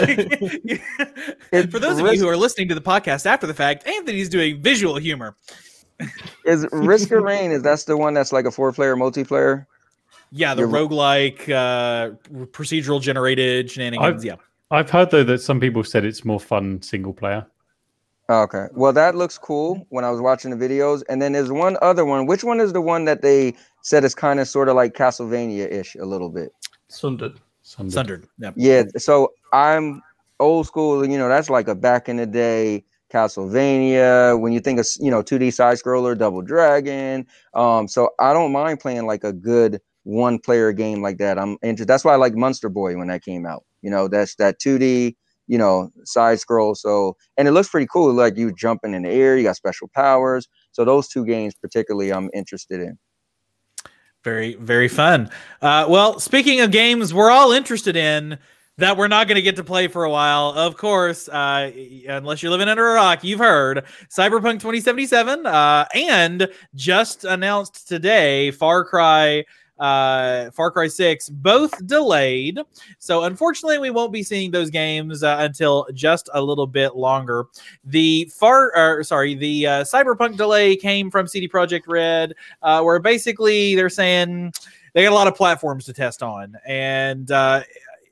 for those of you who are listening to the podcast after the fact, Anthony's doing visual humor. is Risk of Rain, is that's the one that's like a four-player multiplayer? Yeah, the You're- roguelike, uh, procedural generated shenanigans. I've- yeah. I've heard though that some people said it's more fun single player. Okay. Well, that looks cool when I was watching the videos. And then there's one other one. Which one is the one that they said is kind of sort of like Castlevania-ish a little bit? Sundered. Sundered. Sundered. Yeah. Yeah. So I'm old school, you know, that's like a back in the day Castlevania. When you think of, you know, two D side scroller, Double Dragon. Um, so I don't mind playing like a good one player game like that. I'm into that's why I like Monster Boy when that came out. You know, that's that two D, you know, side scroll. So, and it looks pretty cool. Like you jumping in the air, you got special powers. So those two games particularly I'm interested in. Very, very fun. Uh, well, speaking of games we're all interested in that we're not going to get to play for a while, of course, uh, unless you're living under a rock, you've heard Cyberpunk twenty seventy-seven uh, and just announced today Far Cry uh Far Cry six, both delayed. So unfortunately we won't be seeing those games uh, until just a little bit longer. The far or sorry the uh, Cyberpunk delay came from C D Projekt Red, uh where basically they're saying they got a lot of platforms to test on, and uh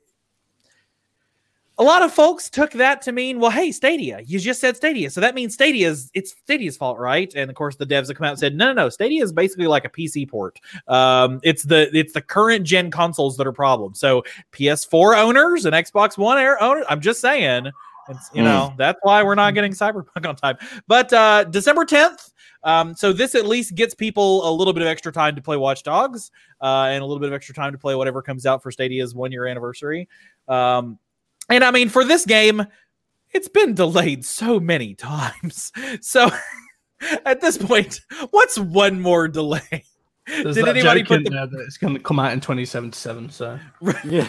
a lot of folks took that to mean, well, hey, Stadia, you just said Stadia, so that means Stadia's it's Stadia's fault, right? And of course, the devs have come out and said, no, no, no, Stadia is basically like a P C port. Um, it's the it's the current gen consoles that are problems. So P S four owners and Xbox One Air owners, I'm just saying, it's, you know, that's why we're not getting Cyberpunk on time. But uh, December tenth. Um, so this at least gets people a little bit of extra time to play Watch Dogs uh, and a little bit of extra time to play whatever comes out for Stadia's one year anniversary. Um, And I mean, for this game, it's been delayed so many times. So at this point, what's one more delay? There's Did that anybody joke put in the there that it's going to come out in twenty seventy-seven? So Yeah.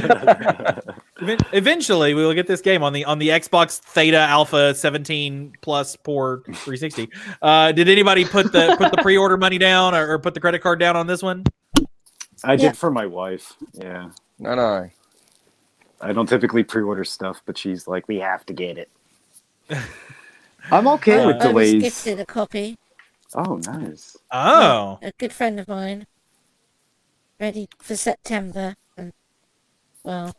Even- Eventually, we will get this game on the on the Xbox Theta Alpha seventeen Plus Port three sixty. Uh, did anybody put the put the pre-order money down or, or put the credit card down on this one? I did Yeah. for my wife. Yeah. Not I. I don't typically pre-order stuff, but she's like, we have to get it. I'm okay Uh, with I was delays. gifted a copy. Oh, nice. Oh, A good friend of mine, ready for September, and well,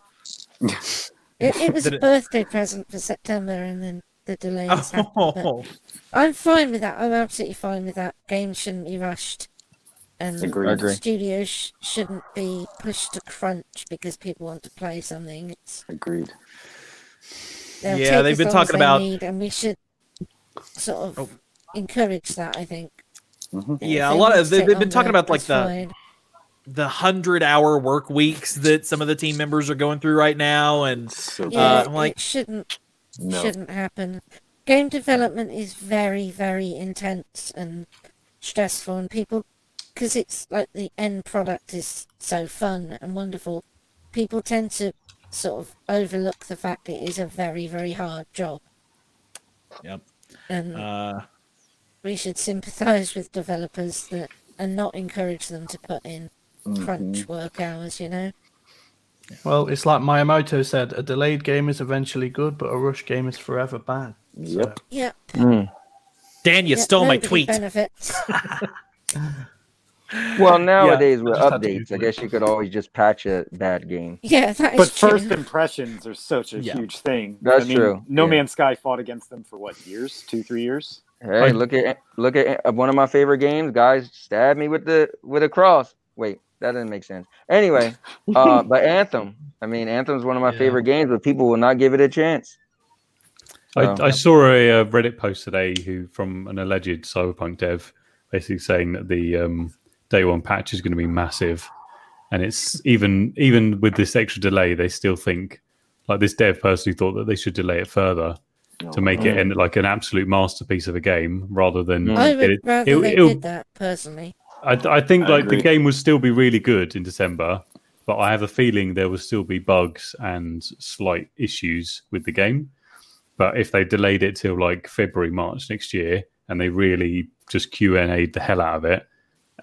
it, it was Did a it- birthday present for September, and then the delays happened. But oh. I'm fine with that. I'm absolutely fine with that. Games shouldn't be rushed, and Agreed. Agree. studios sh- shouldn't be pushed to crunch because people want to play something. It's Agreed. they'll Yeah, take they've as been long talking as they about- need, and we should sort of Oh. encourage that. I think. Mhm. If Yeah, a they lot want of to they, sit they've been on talking that, about like that's the fine. the hundred hour work weeks that some of the team members are going through right now, and So Yeah, I'm like- it shouldn't No. shouldn't happen. Game development is very, very intense and stressful, and people, because it's like the end product is so fun and wonderful, people tend to sort of overlook the fact it is a very, very hard job. Yep. And uh, we should sympathise with developers that and not encourage them to put in crunch work hours, you know? well, it's like Miyamoto said: a delayed game is eventually good, but a rush game is forever bad. Yep. Yeah. Mm. Dan, you yeah, stole my nobody tweet. benefits. Well, nowadays with just had to updates, I Google guess you could always just patch a bad game. Yeah, that is But true. first impressions are such a Yeah. huge thing. That's I mean, true, No yeah. Man's Sky fought against them for what, years? Two, three years? Hey, I- look at look at uh, one of my favorite games. Guys stabbed me with the with a cross. Wait, that didn't make sense. Anyway, uh, but Anthem. I mean, Anthem's one of my Yeah. favorite games, but people will not give it a chance. I, So- I saw a, uh Reddit post today who from an alleged Cyberpunk dev basically saying that the um, day one patch is going to be massive, and it's even even with this extra delay, they still think like this dev personally thought that they should delay it further to make it end like an absolute masterpiece of a game rather than Mm. I get would it. rather it- they it'll- did that, personally. I, I think I like agree. the game would still be really good in December, but I have a feeling there will still be bugs and slight issues with the game. But if they delayed it till like February, March next year, and they really just Q and A'd the hell out of it,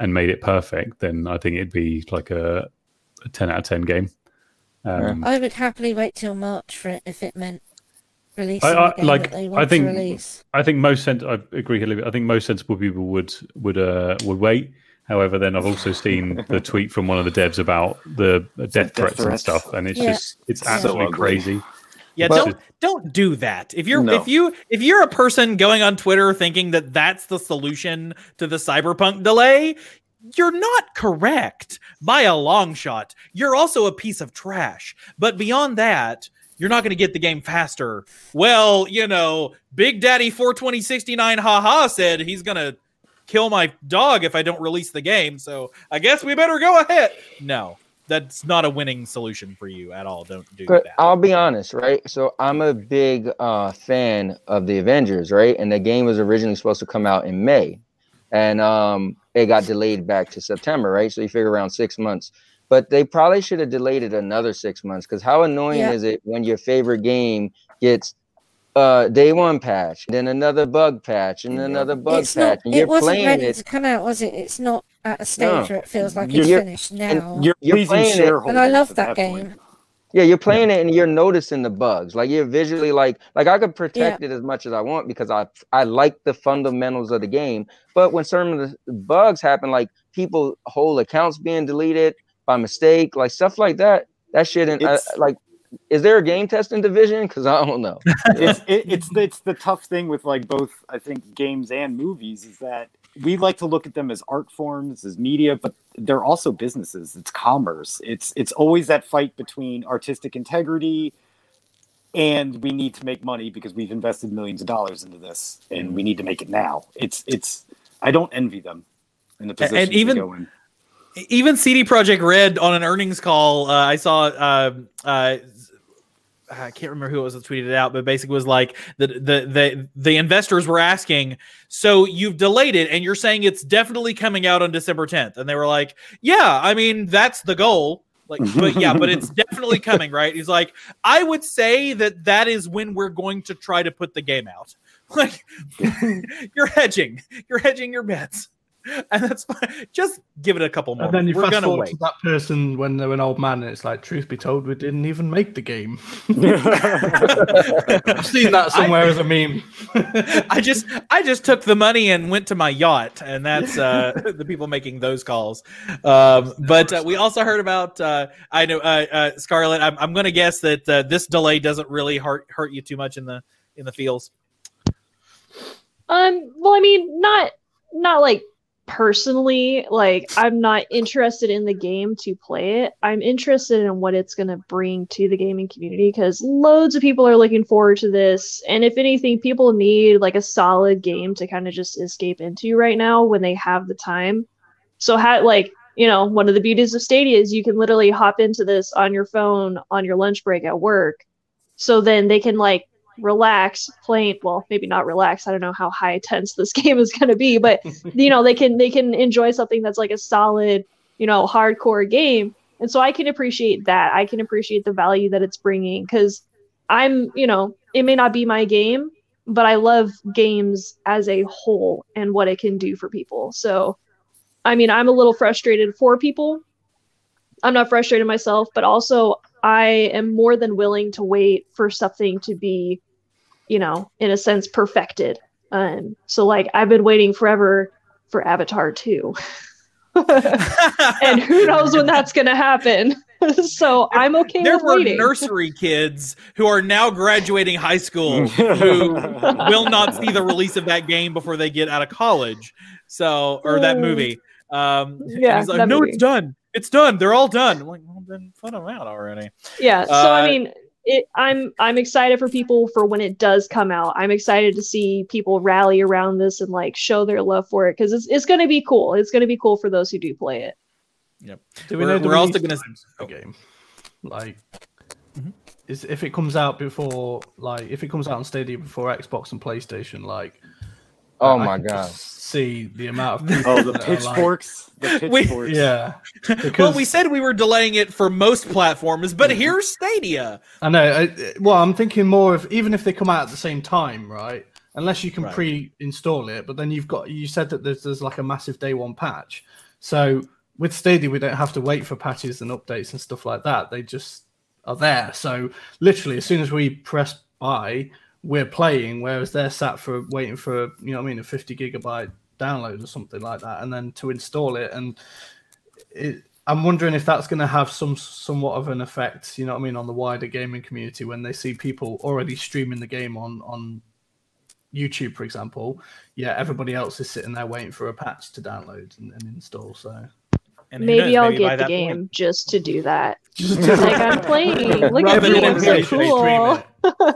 and made it perfect, then I think it'd be like a, a ten out of ten game. Um, I would happily wait till March for it if it meant releasing I, I, the game like, that they I want think, to release. I think most sens- I agree. Hilary, I think most sensible people would would uh, would wait. However, then I've also seen the tweet from one of the devs about the death, death threats, threats and stuff, and it's yeah. just it's Yeah. absolutely So crazy. Yeah, But- don't don't do that. If you're No. if you if you're a person going on Twitter thinking that that's the solution to the Cyberpunk delay, you're not correct by a long shot. You're also a piece of trash. But beyond that, you're not going to get the game faster. Well, you know, Big Daddy four twenty sixty-nine haha said he's going to kill my dog if I don't release the game. So I guess we better go ahead. No. That's not a winning solution for you at all. Don't do But that. I'll be honest, right? So I'm a big uh, fan of the Avengers, right? And the game was originally supposed to come out in May, and um, it got delayed back to September, right? So you figure around six months. But they probably should have delayed it another six months because how annoying Yeah. is it when your favorite game gets uh, day one patch, then another bug patch, and another bug It's patch, not, and you're it wasn't playing ready it. to come out, was it? It's not at a stage No. where it feels like You're- it's you're- finished and now. You're, you're Pleasing playing it. shareholders And I love at that point. game. Yeah, you're playing it and you're noticing the bugs. Like you're visually like like I could protect it as much as I want because I I like the fundamentals of the game. But when some of the bugs happen, like people whole accounts being deleted by mistake, like stuff like that, that shit. And uh, It's- like, is there a game testing division? Because I don't know. it's it, it's it's the tough thing with like both I think games and movies is that we like to look at them as art forms, as media, but they're also businesses. It's commerce. It's it's always that fight between artistic integrity and we need to make money because we've invested millions of dollars into this and we need to make it now. It's it's I don't envy them in the position And even- to go in. Even C D Projekt Red on an earnings call, uh, I saw. Uh, uh, I can't remember who it was that tweeted it out, but basically was like the, the the the investors were asking, so you've delayed it, and you're saying it's definitely coming out on December tenth, and they were like, yeah, I mean that's the goal. Like, but yeah, but it's definitely coming, right? He's like, I would say that that is when we're going to try to put the game out. Like, you're hedging, you're hedging your bets. And that's fine. Just give it a couple more. And then you We're fast gonna forward wait. to that person when they're an old man, and it's like, truth be told, we didn't even make the game. I've seen that somewhere as a meme. I just I just took the money and went to my yacht, and that's uh, the people making those calls. Um, but uh, we also heard about uh, I know uh, uh, Scarlett. I'm, I'm going to guess that uh, this delay doesn't really hurt hurt you too much in the in the feels. Um, well, I mean, not not like personally, like I'm not interested in the game to play it. I'm interested in what it's going to bring to the gaming community because loads of people are looking forward to this. And if anything, people need like a solid game to kind of just escape into right now when they have the time. So, ha- like, you know, one of the beauties of Stadia is you can literally hop into this on your phone on your lunch break at work. So then they can like relax playing, well, maybe not relax, I don't know how high tense this game is going to be, but you know, they can they can enjoy something that's like a solid, you know, hardcore game. And so I can appreciate that. I can appreciate the value that it's bringing because I'm, you know, it may not be my game, but I love games as a whole and what it can do for people. So I mean, I'm a little frustrated for people. I'm not frustrated myself, but also I am more than willing to wait for something to be, you know, in a sense, perfected. Um, so like I've been waiting forever for Avatar two. And who knows when that's going to happen. So I'm okay There with were waiting. nursery kids who are now graduating high school who will not see the release of that game before they get out of college. So, or that movie. Um, and Yeah, he's like, that no, movie. it's done. It's done. They're all done. I'm like, well, then put them out already. Yeah. So Uh, I mean, it, I'm I'm excited for people for when it does come out. I'm excited to see people rally around this and like show their love for it because it's it's going to be cool. It's going to be cool for those who do play it. Yep. Do we We're- know the we're also release gonna- times of the game? Like, Mhm. is if it comes out before, like, if it comes out on Stadia before Xbox and PlayStation, like, Oh I my can god. just see the amount of people Oh, the that are like- pitchforks. The We- pitchforks. yeah, Well, because we said we were delaying it for most platforms, but here's Stadia. I know. I, well, I'm thinking more of even if they come out at the same time, right? Unless you can Right. pre-install it, but then you've got you said that there's there's like a massive day one patch. So with Stadia, we don't have to wait for patches and updates and stuff like that. They just are there. So literally, as soon as we press buy, we're playing, whereas they're sat for waiting for, you know what I mean, a fifty gigabyte download or something like that, and then to install it. And it, I'm wondering if that's going to have some somewhat of an effect, you know what I mean, on the wider gaming community when they see people already streaming the game on on YouTube, for example. Yeah, everybody else is sitting there waiting for a patch to download and, and install. So And who Maybe knows, I'll maybe by get the that game point- just to do that. Like I'm playing. Look Rub at it me, in I'm so and stream cool. it.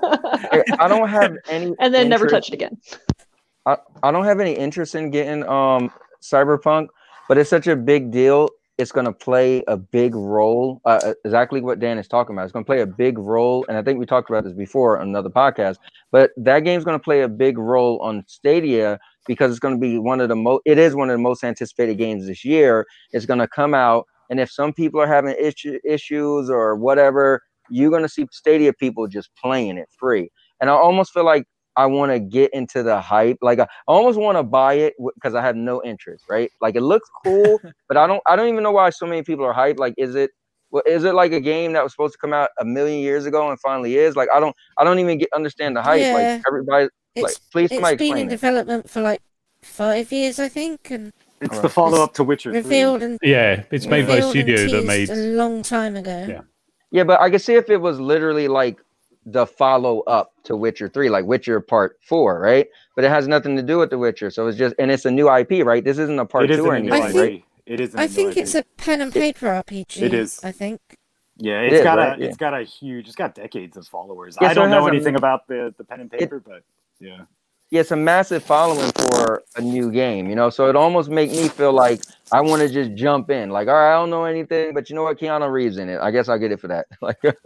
I don't have any And then never interest- touch it again. I, I don't have any interest in getting um Cyberpunk, but it's such a big deal. It's going to play a big role. Uh, exactly what Dan is talking about. It's going to play a big role, and I think we talked about this before on another podcast. But that game's going to play a big role on Stadia because it's going to be one of the most. It is one of the most anticipated games this year. It's going to come out, and if some people are having issue, issues or whatever, you're going to see Stadia people just playing it free. And I almost feel like I want to get into the hype. Like I almost want to buy it because I have no interest, right? Like it looks cool, but I don't I don't even know why so many people are hyped. Like, is it well, is it like a game that was supposed to come out a million years ago and finally is? Like I don't I don't even get understand the hype. Yeah. Like everybody like It's, please it's somebody been explain in it. development for like five years, I think, and It's the follow up to Witcher three. revealed and Yeah, it's made by a revealed and studio that teased made. a long time ago. Yeah. Yeah, but I could see if it was literally like the follow up to Witcher three, like Witcher Part Four, right? But it has nothing to do with The Witcher, so it's just and it's a new I P, right? This isn't a part It is two or a new anything, I I think- right? P. It is. I think it's a pen and paper R P G. It is. I think. Yeah, It it's is, got right? a Yeah. it's got a huge it's got decades of followers. Yeah, I so don't it know has a- anything about the the pen and paper, but yeah. Yeah, it's a massive following for a new game, you know. So it almost make me feel like I want to just jump in. Like, all right, I don't know anything, but you know what? Keanu Reeves in it. I guess I'll get it for that. Like, Yeah,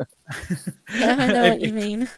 I know what you mean.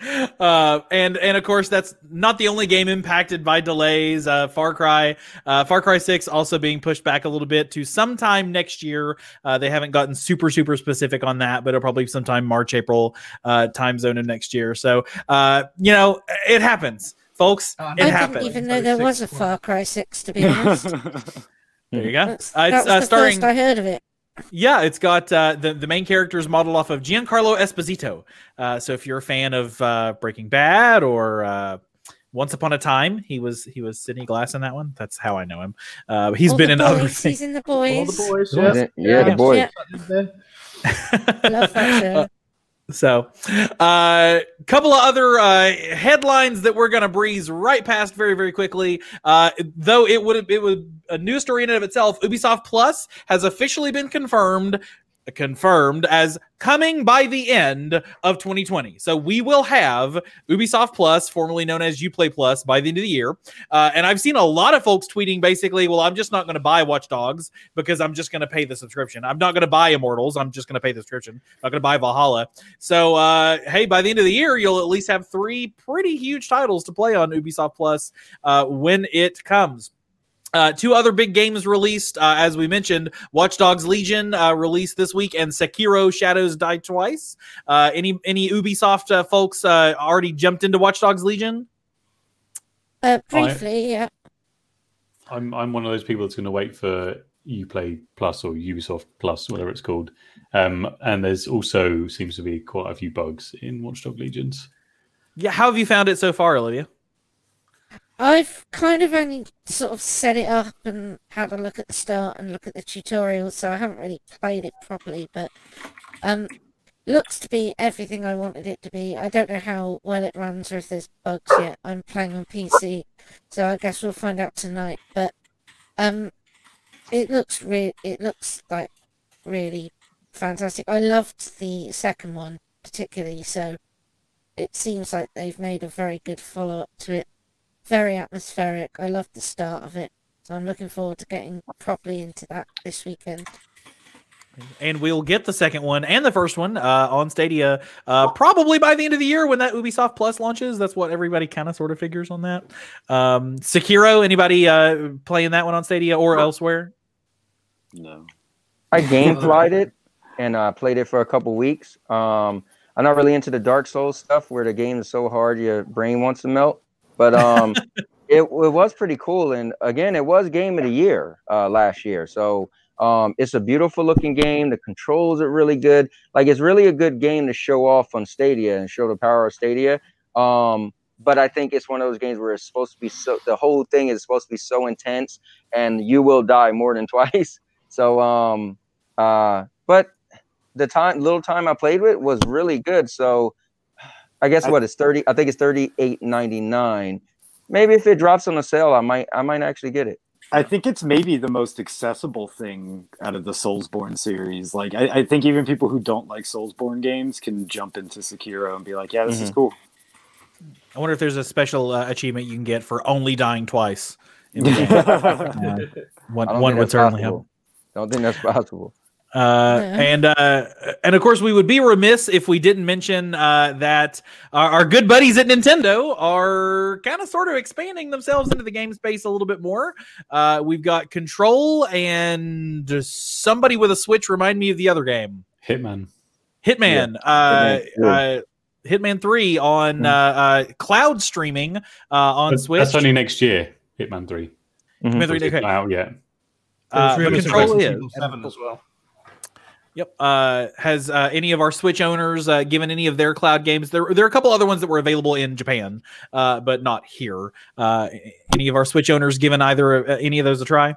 Uh, and and of course that's not the only game impacted by delays. Uh, Far Cry, uh, Far Cry six also being pushed back a little bit to sometime next year. Uh, they haven't gotten super super specific on that, but it'll probably be sometime March April uh, time zone of next year. So uh, you know it happens, folks. Oh, It I happens. didn't even know there was a Far Cry six, to be honest. There you go. That's, Uh, that it's was uh, the starring. first I heard of it. Yeah, it's got uh, the the main character is modeled off of Giancarlo Esposito. Uh, so if you're a fan of uh, Breaking Bad or uh, Once Upon a Time, he was he was Sidney Glass in that one. That's how I know him. Uh, he's All been the in other boys, things. He's in the All boys. the boys, yeah, yes. yeah, the boy. Yeah. Love that show. So, a uh, couple of other uh, headlines that we're going to breeze right past very, very quickly. Uh, though it would it would a news story in and of itself. Ubisoft Plus has officially been confirmed confirmed as coming by the end of twenty twenty. So we will have Ubisoft Plus, formerly known as Uplay Plus, by the end of the year. Uh, and I've seen a lot of folks tweeting basically, well, I'm just not going to buy Watch Dogs because I'm just going to pay the subscription. I'm not going to buy Immortals. I'm just going to pay the subscription. I'm not going to buy Valhalla. So, uh, hey, by the end of the year, you'll at least have three pretty huge titles to play on Ubisoft Plus uh, when it comes. Uh, two other big games released, uh, as we mentioned, Watch Dogs Legion uh, released this week, and Sekiro: Shadows Die Twice. Uh, any any Ubisoft uh, folks uh, already jumped into Watch Dogs Legion? Uh, briefly, yeah. I'm I'm one of those people that's going to wait for Uplay Plus or Ubisoft Plus, whatever it's called. Um, and there's also seems to be quite a few bugs in Watch Dogs Legions. Yeah, how have you found it so far, Olivia? I've kind of only sort of set it up and had a look at the start and look at the tutorials, so I haven't really played it properly, but um, looks to be everything I wanted it to be. I don't know how well it runs or if there's bugs yet. I'm playing on P C, so I guess we'll find out tonight. But um, it looks re- it looks like really fantastic. I loved the second one particularly, so it seems like they've made a very good follow-up to it. Very atmospheric. I love the start of it. So I'm looking forward to getting properly into that this weekend. And we'll get the second one and the first one uh, on Stadia uh, probably by the end of the year when that Ubisoft Plus launches. That's what everybody kind of sort of figures on that. Um, Sekiro, anybody uh, playing that one on Stadia or elsewhere? No. I gameflied it and uh, played it for a couple weeks. Um, I'm not really into the Dark Souls stuff where the game is so hard your brain wants to melt. But um, it, it was pretty cool. And again, it was game of the year uh, last year. So um, it's a beautiful looking game. The controls are really good. Like, it's really a good game to show off on Stadia and show the power of Stadia. Um, but I think it's one of those games where it's supposed to be so, the whole thing is supposed to be so intense and you will die more than twice. So, um, uh, but the time, little time I played with was really good. So I guess what it's thirty, I think it's thirty-eight ninety-nine. Maybe if it drops on a sale, I might, I might actually get it. I think it's maybe the most accessible thing out of the Soulsborne series. Like, I, I think even people who don't like Soulsborne games can jump into Sekiro and be like, yeah, this Mm-hmm. is cool. I wonder if there's a special uh, achievement you can get for only dying twice. In the game. uh, one I don't one think would that's certainly possible. help. Don't think that's possible. Uh, Yeah. and uh, and of course, we would be remiss if we didn't mention uh, that our, our good buddies at Nintendo are kind of sort of expanding themselves into the game space a little bit more. Uh, we've got Control and somebody with a Switch. Remind me of the other game, Hitman. Hitman. Uh, Hitman uh, Hitman three on uh, uh, cloud streaming uh, on But Switch. That's only next year. Hitman three. Hitman three, It's okay. not out yet. Uh, It's really but Control Resident is. Evil seven as well. Yep. Uh, has uh, any of our Switch owners uh, given any of their cloud games? There, there are a couple other ones that were available in Japan, uh, but not here. Uh, any of our Switch owners given either uh, any of those a try?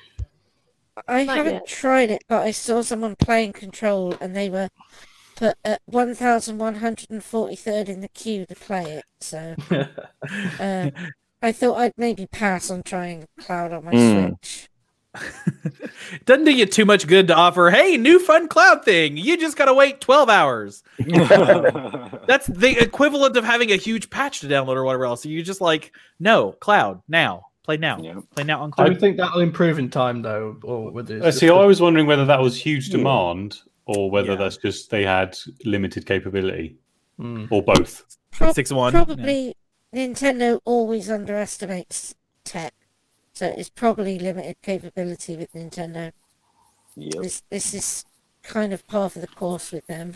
I Not haven't yet. tried it, but I saw someone playing Control, and they were put at one thousand one hundred forty-third in the queue to play it. So uh, I thought I'd maybe pass on trying Cloud on my Mm. Switch. Doesn't do you too much good to offer. Hey, new fun cloud thing. You just gotta wait twelve hours. That's the equivalent of having a huge patch to download or whatever else. So you just like, no, cloud now. Play now. Yeah. Play now on Do cloud. you think that'll improve in time though, or with this? Uh, see, I was wondering whether that was huge demand or whether Yeah. that's just they had limited capability Hmm. or both. Prob- Six one. Probably Nintendo always underestimates tech, so it's probably limited capability with Nintendo. Yep. This this is kind of par for the course with them.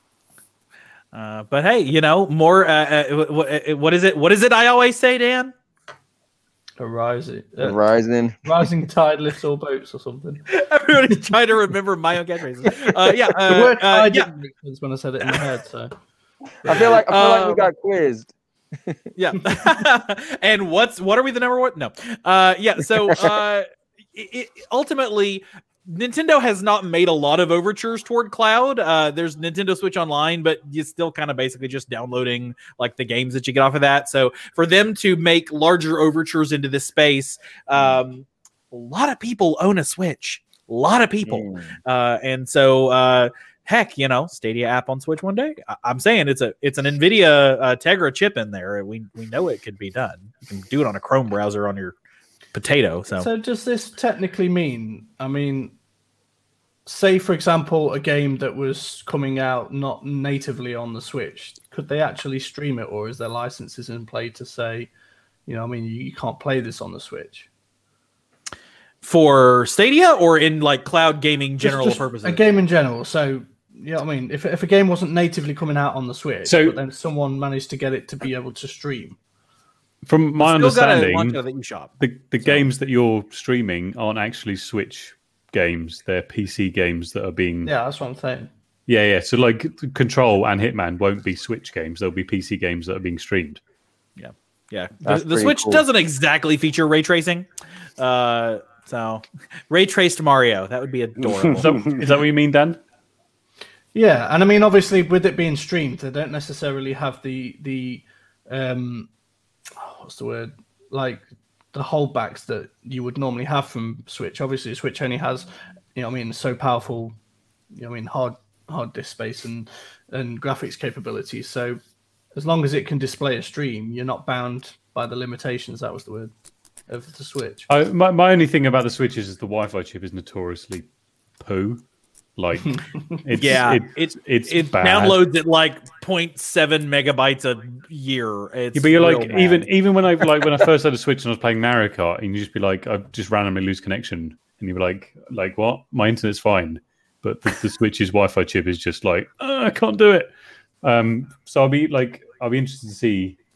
Uh, but hey, you know, more. Uh, uh, what, what is it? What is it? I always say, Dan. A rising, uh, Rising. rising tide lifts all boats or something. Everybody's trying to remember my own catchphrases. Uh, yeah, uh, The word uh, tide yeah, didn't make sense when I said it in my head. So I feel like I feel like we Um, got quizzed. yeah. And what's what are we the number one? No. Uh, yeah. So uh, it, it, ultimately, Nintendo has not made a lot of overtures toward cloud. Uh, there's Nintendo Switch Online, but you're still kind of basically just downloading like the games that you get off of that. So for them to make larger overtures into this space, um, a lot of people own a Switch. A lot of people. Mm. Uh, and so, uh, heck, you know, Stadia app on Switch one day. I- I'm saying it's a it's an NVIDIA uh, Tegra chip in there. We we know it could be done. You can do it on a Chrome browser on your potato. So, So does this technically mean, I mean, say for example, a game that was coming out not natively on the Switch, could they actually stream it, or is there licenses in play to say, you know, I mean, you, you can't play this on the Switch? for Stadia or in like cloud gaming Just- general just purposes? A game in general. So, you know what I mean? If, if a game wasn't natively coming out on the Switch, So- but then someone managed to get it to be able to stream. From my Still gotta understanding, launch it at the eShop. the, the games that you're streaming aren't actually Switch games. They're P C games that are being... Yeah, that's what I'm saying. Yeah, yeah. So like Control and Hitman won't be Switch games. They'll be P C games that are being streamed. Yeah, the, That's the pretty Switch cool. doesn't exactly feature ray tracing. Uh, so ray traced Mario, that would be adorable. Is that, is that what you mean, Dan? Yeah, and I mean, obviously, with it being streamed, they don't necessarily have the the um, what's the word, like the holdbacks that you would normally have from Switch. Obviously, Switch only has, you know, what I mean, so powerful, you know, what I mean, hard hard disk space and and graphics capabilities. So as long as it can display a stream, you're not bound by the limitations. That was the word of the Switch. I, my, my only thing about the Switches is the Wi-Fi chip is notoriously poo. Like, it's, yeah, it, it it's it bad. downloads at like zero point seven megabytes a year. It's Yeah, but you're real like bad. even even when I like when I first had a Switch and I was playing Mario Kart, and you just be like, I just randomly lose connection, and you'd be like, like what? My internet's fine, but the, the Switch's Wi-Fi chip is just like, oh, I can't do it. Um, so I'll be like, I'll be interested to see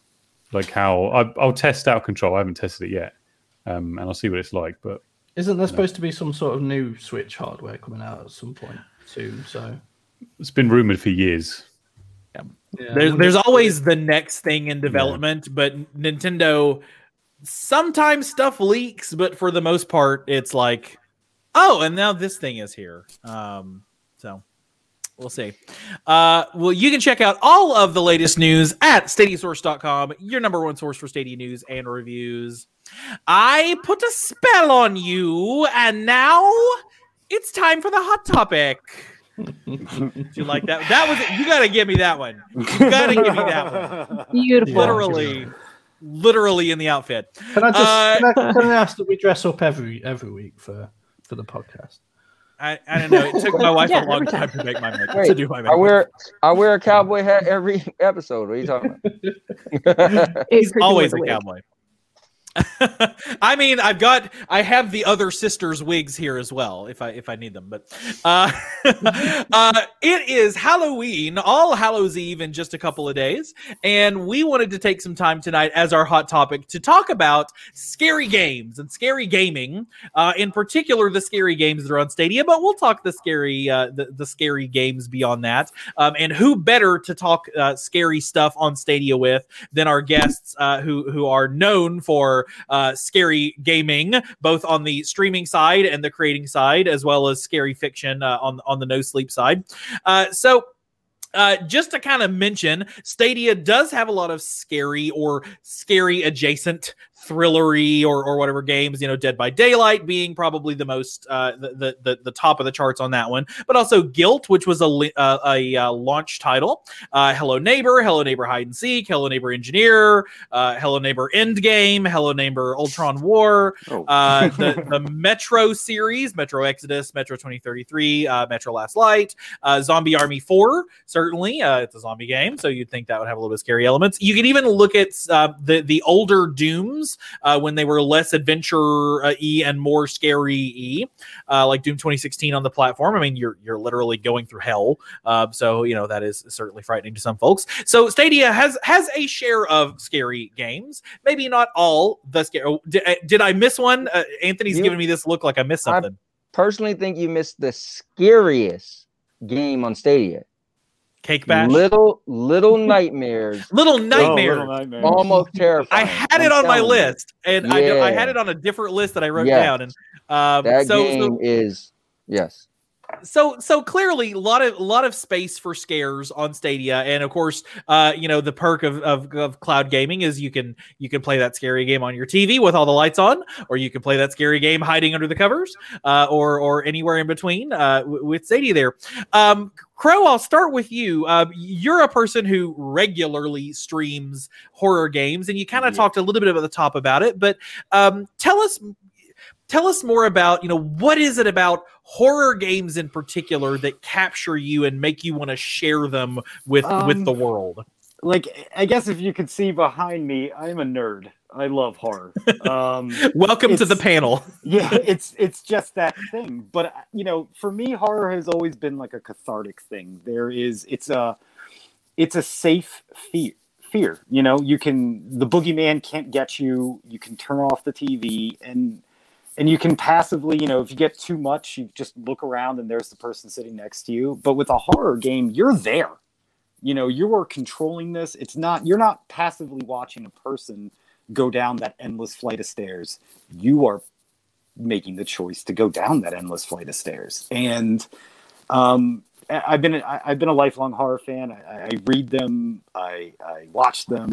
like how I, I'll test out Control. I haven't tested it yet, um, and I'll see what it's like. But isn't there supposed to be some sort of new Switch hardware coming out at some point soon? So it's been rumored for years. Yeah. Yeah. There's, there's always the next thing in development, yeah. but Nintendo, sometimes stuff leaks, but for the most part, it's like, oh, and now this thing is here. Um, so we'll see. Uh, well, you can check out all of the latest news at stadia source dot com, your number one source for Stadia news and reviews. I put a spell on you, and now it's time for the hot topic. Did you like that? That was you. Got to give me that one. You got to give me that one. Beautiful. Literally, literally in the outfit. Can I just Uh, can, I, can I ask that we dress up every every week for for the podcast? I, I don't know. It took my wife Yeah, a long every time to make my makeup. Wait, to do my I makeup. wear I wear a cowboy hat every episode. What are you talking about? He's Pretty always a wig. cowboy. I mean, I've got, I have the other sisters' wigs here as well, if I if I need them. But uh, uh, it is Halloween, All Hallows Eve in just a couple of days, and we wanted to take some time tonight as our hot topic to talk about scary games and scary gaming, uh, in particular the scary games that are on Stadia. But we'll talk the scary, uh, the the scary games beyond that, um, and who better to talk uh, scary stuff on Stadia with than our guests, uh, who who are known for uh, scary gaming, both on the streaming side and the creating side, as well as scary fiction uh, on on the no sleep side. Uh, so. Uh, just to kind of mention, Stadia does have a lot of scary or scary adjacent thrillery or, or whatever games, you know, Dead by Daylight being probably the most, uh, the, the, the, the top of the charts on that one, but also Guilt, which was a, uh, a uh, launch title, uh, Hello Neighbor, Hello Neighbor Hide and Seek, Hello Neighbor Engineer, uh, Hello Neighbor Endgame, Hello Neighbor Ultron War, Oh. uh, the, the Metro series, Metro Exodus, Metro twenty thirty-three, uh, Metro Last Light, uh, Zombie Army four, certainly, uh, it's a zombie game, so you'd think that would have a little bit of scary elements. You can even look at uh, the, the older Dooms, Uh, when they were less adventure-y and more scary-y, uh, like Doom twenty sixteen on the platform. I mean, you're you're literally going through hell. Uh, so, you know, that is certainly frightening to some folks. So Stadia has has a share of scary games. Maybe not all the scary. Did, did I miss one? Uh, Anthony's You- giving me this look like I missed I- something. Personally, think you missed the scariest game on Stadia. Cake Bash? Little Little Nightmares. Little Oh, Nightmare. Little Nightmares. Almost terrifying. I had it I'm on my telling you. list, and I, I had Yeah. it on a different list that I wrote Yes. down. And um, That so, game so is yes. So, so clearly, a lot of a lot of space for scares on Stadia, and of course, uh, you know, the perk of, of of cloud gaming is you can you can play that scary game on your T V with all the lights on, or you can play that scary game hiding under the covers, uh, or or anywhere in between uh, w- with Stadia there. Um, Crow, I'll start with you. Uh, you're a person who regularly streams horror games, and you kind of Yeah. talked a little bit at the top about it, but um, tell us. Tell us more about, you know, what is it about horror games in particular that capture you and make you want to share them with Um, with the world? Like, I guess if you could see behind me, I'm a nerd. I love horror. Um, Welcome to the it's- panel. yeah, it's it's just that thing. But you know, for me, horror has always been like a cathartic thing. There is, it's a, it's a safe fear. Fear. You know, you can the boogeyman can't get you. You can turn off the T V and. And you can passively, you know, if you get too much, you just look around and there's the person sitting next to you. But with a horror game, you're there. You know, you are controlling this. It's not, you're not passively watching a person go down that endless flight of stairs. You are making the choice to go down that endless flight of stairs. And um, I- I've been, I- I've been a lifelong horror fan. I, I read them. I, I watch them.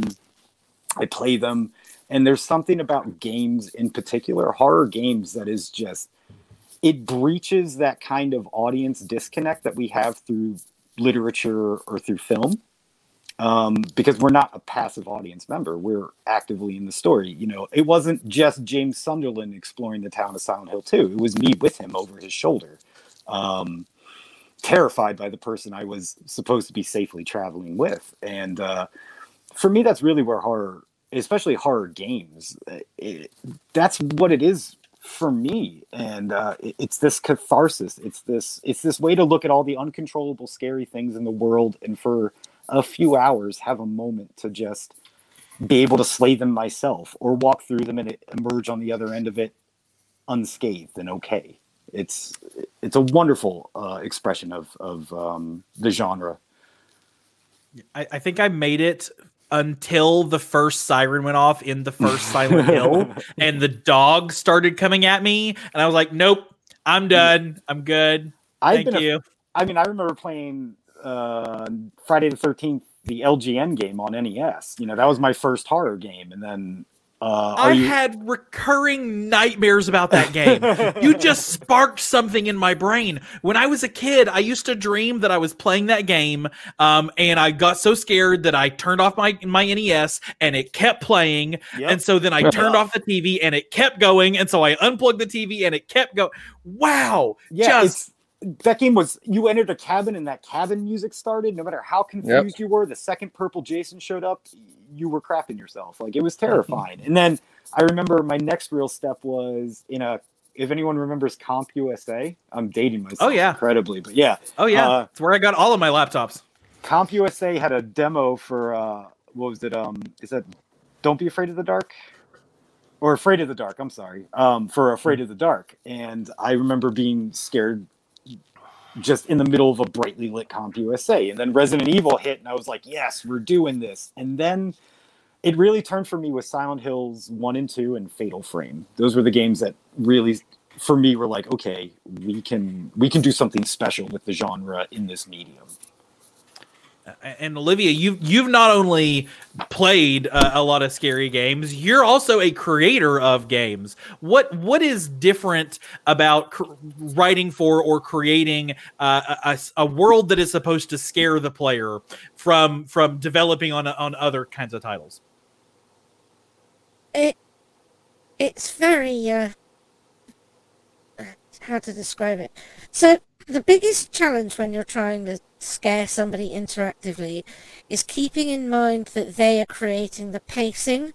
I play them. And there's something about games in particular, horror games, that is just, it breaches that kind of audience disconnect that we have through literature or through film. Um, because we're not a passive audience member. We're actively in the story. You know, it wasn't just James Sunderland exploring the town of Silent Hill two. It was me with him over his shoulder, um, terrified by the person I was supposed to be safely traveling with. And uh, for me, that's really where horror, especially horror games, it, that's what it is for me. And uh, it, it's this catharsis. It's this, it's this way to look at all the uncontrollable, scary things in the world, and for a few hours have a moment to just be able to slay them myself or walk through them and emerge on the other end of it unscathed and okay. It's it's a wonderful uh, expression of of um, the genre. I, I think I made it until the first siren went off in the first Silent Hill, and the dog started coming at me, and I was like, "Nope, I'm done. I'm good. I've Thank you." A, I mean, I remember playing uh, Friday the thirteenth, the L G N game on N E S. You know, that was my first horror game, and then uh, I you... had recurring nightmares about that game. You just sparked something in my brain. When I was a kid, I used to dream that I was playing that game, um, and I got so scared that I turned off my my N E S, and it kept playing. Yep. And so then I turned off the T V, and it kept going. And so I unplugged the T V, and it kept going. Wow! Yeah, just. That game was, you entered a cabin and that cabin music started. No matter how confused yep. you were, the second Purple Jason showed up, you were crapping yourself. Like, it was terrifying. And then I remember my next real step was in a, if anyone remembers CompUSA, I'm dating myself oh, yeah. incredibly, but yeah. Oh, yeah. Uh, it's where I got all of my laptops. CompUSA had a demo for, uh, what was it? Um, is that Don't Be Afraid of the Dark? Or Afraid of the Dark, I'm sorry. Um, for Afraid of the Dark. And I remember being scared just in the middle of a brightly lit CompUSA. And then Resident Evil hit, and I was like, yes, we're doing this. And then it really turned for me with Silent Hills one and two and Fatal Frame. Those were the games that really, for me, were like, okay, we can we can do something special with the genre in this medium. And Olivia, you've you've not only played uh, a lot of scary games, you're also a creator of games. What what is different about cr- writing for or creating uh, a, a world that is supposed to scare the player from from developing on on other kinds of titles? It it's very uh, how to describe it. So the biggest challenge when you're trying to scare somebody interactively is keeping in mind that they are creating the pacing.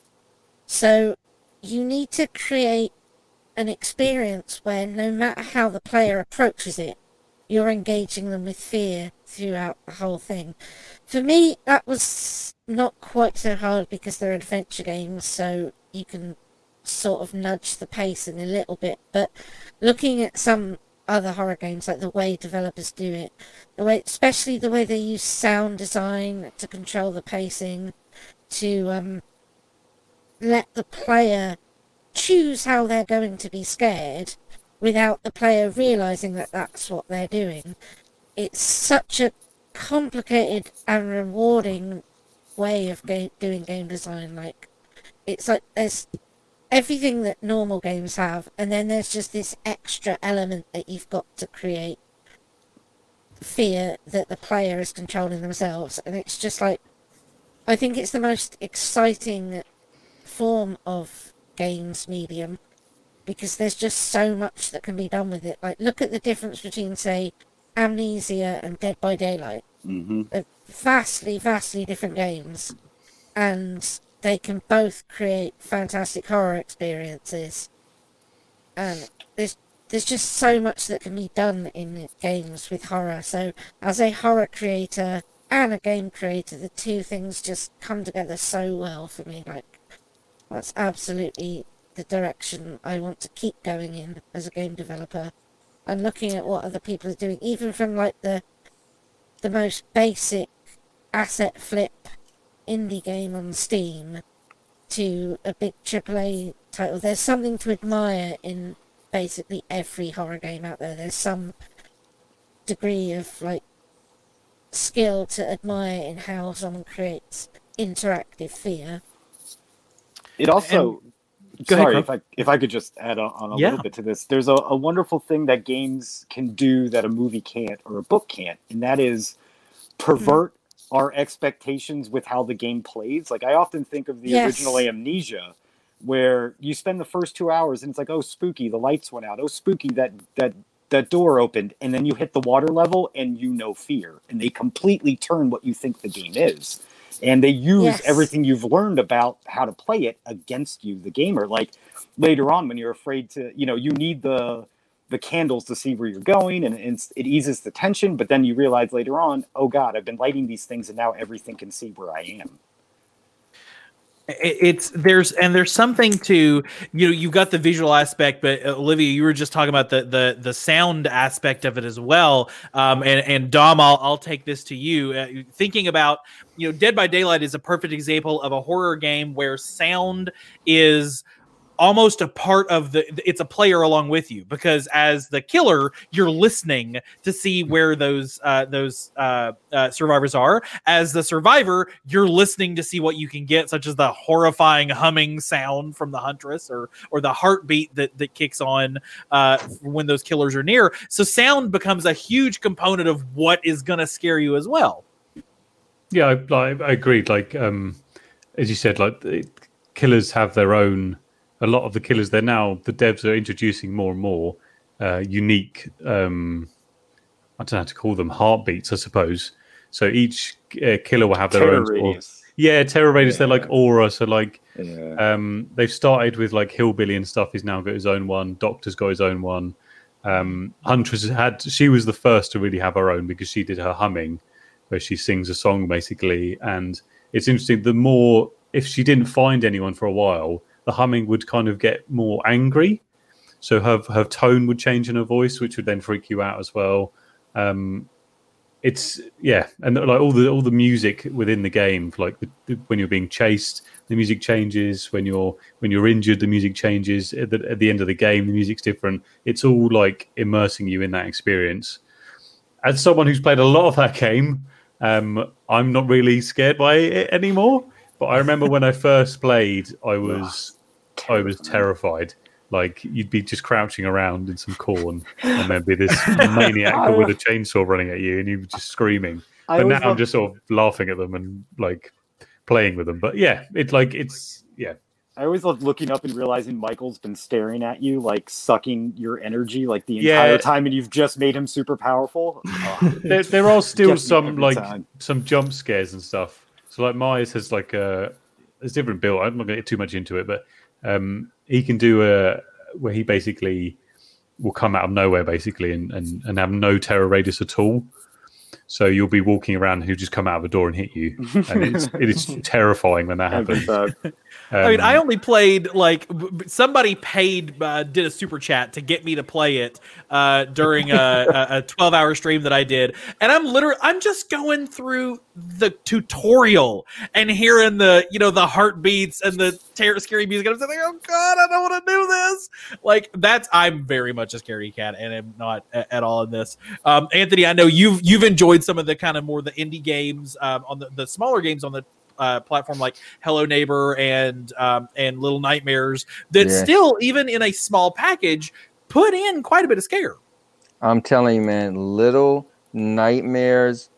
So you need to create an experience where no matter how the player approaches it, you're engaging them with fear throughout the whole thing. For me, that was not quite so hard because they're adventure games, so you can sort of nudge the pacing a little bit. But looking at some other horror games, like the way developers do it, the way, especially the way they use sound design to control the pacing, to um, let the player choose how they're going to be scared without the player realizing that that's what they're doing. It's such a complicated and rewarding way of ga- doing game design. Like, it's like there's everything that normal games have, and then there's just this extra element that you've got to create fear that the player is controlling themselves. And it's just like, I think it's the most exciting form of games medium because there's just so much that can be done with it. Like, look at the difference between, say, Amnesia and Dead by Daylight. Mm-hmm. They're vastly, vastly different games, and they can both create fantastic horror experiences. And there's there's just so much that can be done in games with horror. So as a horror creator and a game creator, the two things just come together so well for me. Like, that's absolutely the direction I want to keep going in as a game developer. And looking at what other people are doing, even from like the the most basic asset flip indie game on Steam to a big triple A title. There's something to admire in basically every horror game out there. There's some degree of like skill to admire in how someone creates interactive fear. It also And, sorry ahead, if I if I could just add on, on a Yeah. little bit to this. There's a, a wonderful thing that games can do that a movie can't or a book can't, and that is pervert mm-hmm. our expectations with how the game plays. Like, I often think of the Yes. original Amnesia, where you spend the first two hours and it's like, oh, spooky, the lights went out. Oh, spooky, that that that door opened, and then you hit the water level and you know fear, and they completely turn what you think the game is. And they use Yes. everything you've learned about how to play it against you, the gamer. Like, later on when you're afraid to, you know, you need the the candles to see where you're going, and it's, it eases the tension, but then you realize later on, oh God, I've been lighting these things and now everything can see where I am. It's there's and there's something to, you know, you've got the visual aspect, but uh, Olivia, you were just talking about the the the sound aspect of it as well. Um, and and Dom, I'll I'll take this to you. Uh, thinking about, you know, Dead by Daylight is a perfect example of a horror game where sound is almost a part of the, it's a player along with you, because as the killer, you're listening to see where those uh, those uh, uh, survivors are. As the survivor, you're listening to see what you can get, such as the horrifying humming sound from the huntress, or or the heartbeat that that kicks on uh, when those killers are near. So sound becomes a huge component of what is going to scare you as well. Yeah, I, I, I agreed. Like um, as you said, like the killers have their own. A lot of the killers, they're now, the devs are introducing more and more uh, unique, um, I don't know how to call them, heartbeats, I suppose. So each uh, killer will have their Terror own. Sort of, radius. yeah, terror radius. Yeah. They're like aura. So like, Yeah. um, they've started with like Hillbilly and stuff. He's now got his own one. Doctor's got his own one. Um, Huntress had, she was the first to really have her own because she did her humming, where she sings a song basically. And it's interesting. The more, if she didn't find anyone for a while, the humming would kind of get more angry, so her her tone would change in her voice, which would then freak you out as well. Um, it's yeah, and like all the all the music within the game, like the, the, when you're being chased, the music changes. When you're when you're injured, the music changes. At the, at the end of the game, the music's different. It's all like immersing you in that experience. As someone who's played a lot of that game, um, I'm not really scared by it anymore. But I remember when I first played, I was oh, I was terrified. Like you'd be just crouching around in some corn, and there'd be this maniac with a chainsaw running at you, and you were just screaming. But now I'm just sort of laughing at them and like playing with them. But yeah, it's like it's yeah. I always love looking up and realizing Michael's been staring at you, like sucking your energy, like the Yeah. entire time, and you've just made him super powerful. Oh, There, there are still gets me some every like time. some jump scares and stuff. So like Myers has like a it's different build. I'm not going to get too much into it, but um, he can do a where he basically will come out of nowhere basically and, and, and have no terror radius at all. So you'll be walking around, he'll just come out of a door and hit you, and it's it is terrifying when that happens. Um, I mean, I only played like b- b- somebody paid, uh, did a super chat to get me to play it uh, during a, a twelve hour stream that I did, and I'm literally, I'm just going through the tutorial and hearing the, you know, the heartbeats and the terror, scary music. And I'm just like, oh god, I don't want to do this. Like that's, I'm very much a scaredy cat, and I'm not a- at all in this. Um, Anthony, I know you've you've enjoyed some of the kind of more the indie games um, on the, the smaller games on the uh, platform like Hello Neighbor and um, and Little Nightmares that Yeah. still, even in a small package, put in quite a bit of scare. I'm telling you, man, Little Nightmares.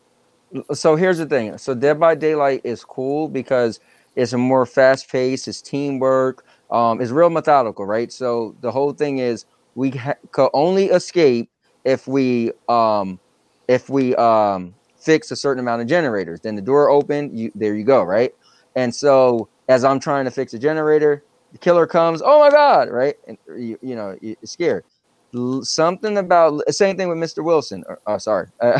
So here's the thing. So Dead by Daylight is cool because it's a more fast pace, it's teamwork, um, it's real methodical, right? So the whole thing is we ha- could only escape if we um, if we um, fix a certain amount of generators. Then the door opened, you there you go, right? And so as I'm trying to fix a generator, the killer comes, oh my god, right? And you, you know, you're scared. L- Something about same thing with Mister Wilson. Or, oh, sorry, uh,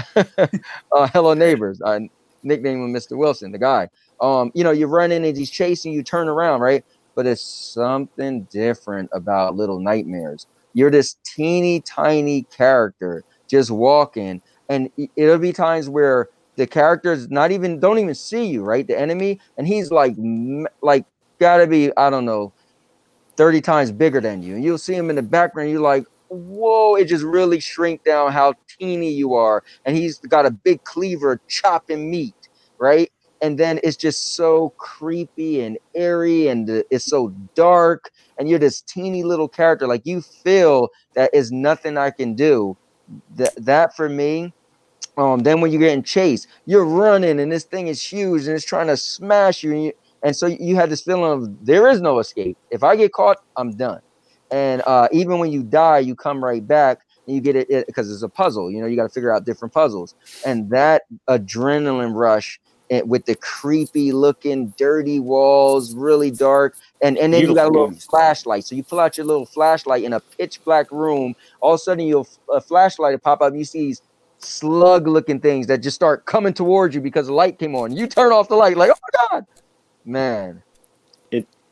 uh, Hello Neighbors. I nicknamed him Mister Wilson, the guy. Um, you know, you run in and he's chasing you, turn around, right? But it's something different about Little Nightmares. You're this teeny tiny character just walking, and i- it'll be times where the characters not even don't even see you, right? The enemy, and he's like, m- like gotta be, I don't know, thirty times bigger than you. And you'll see him in the background. You're like, whoa, it just really shrink down how teeny you are. And he's got a big cleaver chopping meat, right? And then it's just so creepy and airy, and uh, it's so dark. And you're this teeny little character. Like you feel that is nothing I can do. That that for me. Um, then when you're getting chased, you're running, and this thing is huge, and it's trying to smash you. And, you, and so you have this feeling of there is no escape. If I get caught, I'm done. And uh, even when you die, you come right back, and you get it because it's a puzzle. You know, you got to figure out different puzzles, and that adrenaline rush it, with the creepy looking, dirty walls, really dark, and and then you got a Beautiful little games. flashlight. So you pull out your little flashlight in a pitch black room. All of a sudden, your a flashlight will pop up. And you see these slug looking things that just start coming towards you because the light came on. You turn off the light, like, oh my god, man.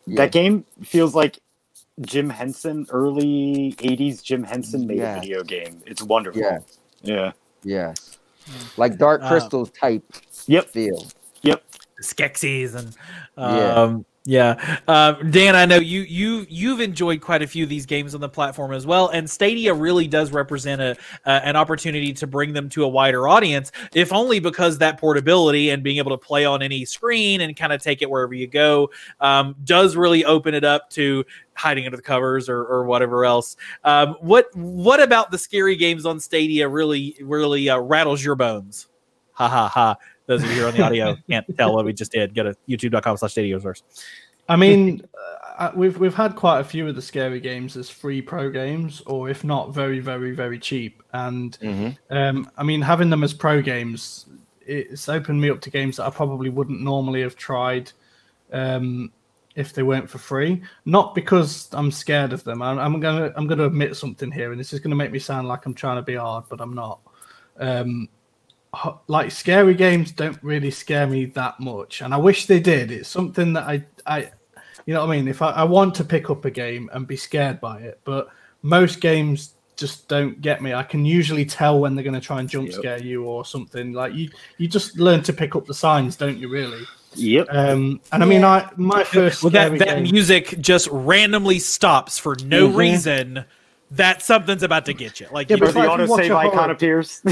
Yeah. That game feels like Jim Henson, early eighties Jim Henson made Yes. a video game. It's wonderful. Yeah. Yeah. Yes. Like Dark Uh, Crystal type Yep. feel. Yep. Skeksis and Yeah. um yeah, Um Dan, I know you you you've enjoyed quite a few of these games on the platform as well, and Stadia really does represent a uh, an opportunity to bring them to a wider audience, if only because that portability and being able to play on any screen and kind of take it wherever you go um, does really open it up to hiding under the covers or, or whatever else. Um, what what about the scary games on Stadia really really uh, rattles your bones? Ha ha ha. Those of you here on the audio can't tell what we just did. Go to youtube.com slash Stadioverse. I mean, uh, we've we've had quite a few of the scary games as free pro games, or if not, very, very, very cheap. And Mm-hmm. um, I mean, having them as pro games, it's opened me up to games that I probably wouldn't normally have tried um, if they weren't for free. Not because I'm scared of them. I'm, I'm gonna I'm gonna admit something here, and this is gonna make me sound like I'm trying to be hard, but I'm not. Um, like scary games don't really scare me that much, and I wish they did. It's something that I, I, you know what I mean. If I, I want to pick up a game and be scared by it, but most games just don't get me. I can usually tell when they're going to try and jump Yep. scare you or something. Like you, you just learn to pick up the signs, don't you? Really. Yep. Um, and I mean, Yeah. I my first Well, that, scary that game- music just randomly stops for no Mhm. reason. That something's about to get you. Like Yeah, you, but Or if the I- if you watch autosave a horror- icon appears.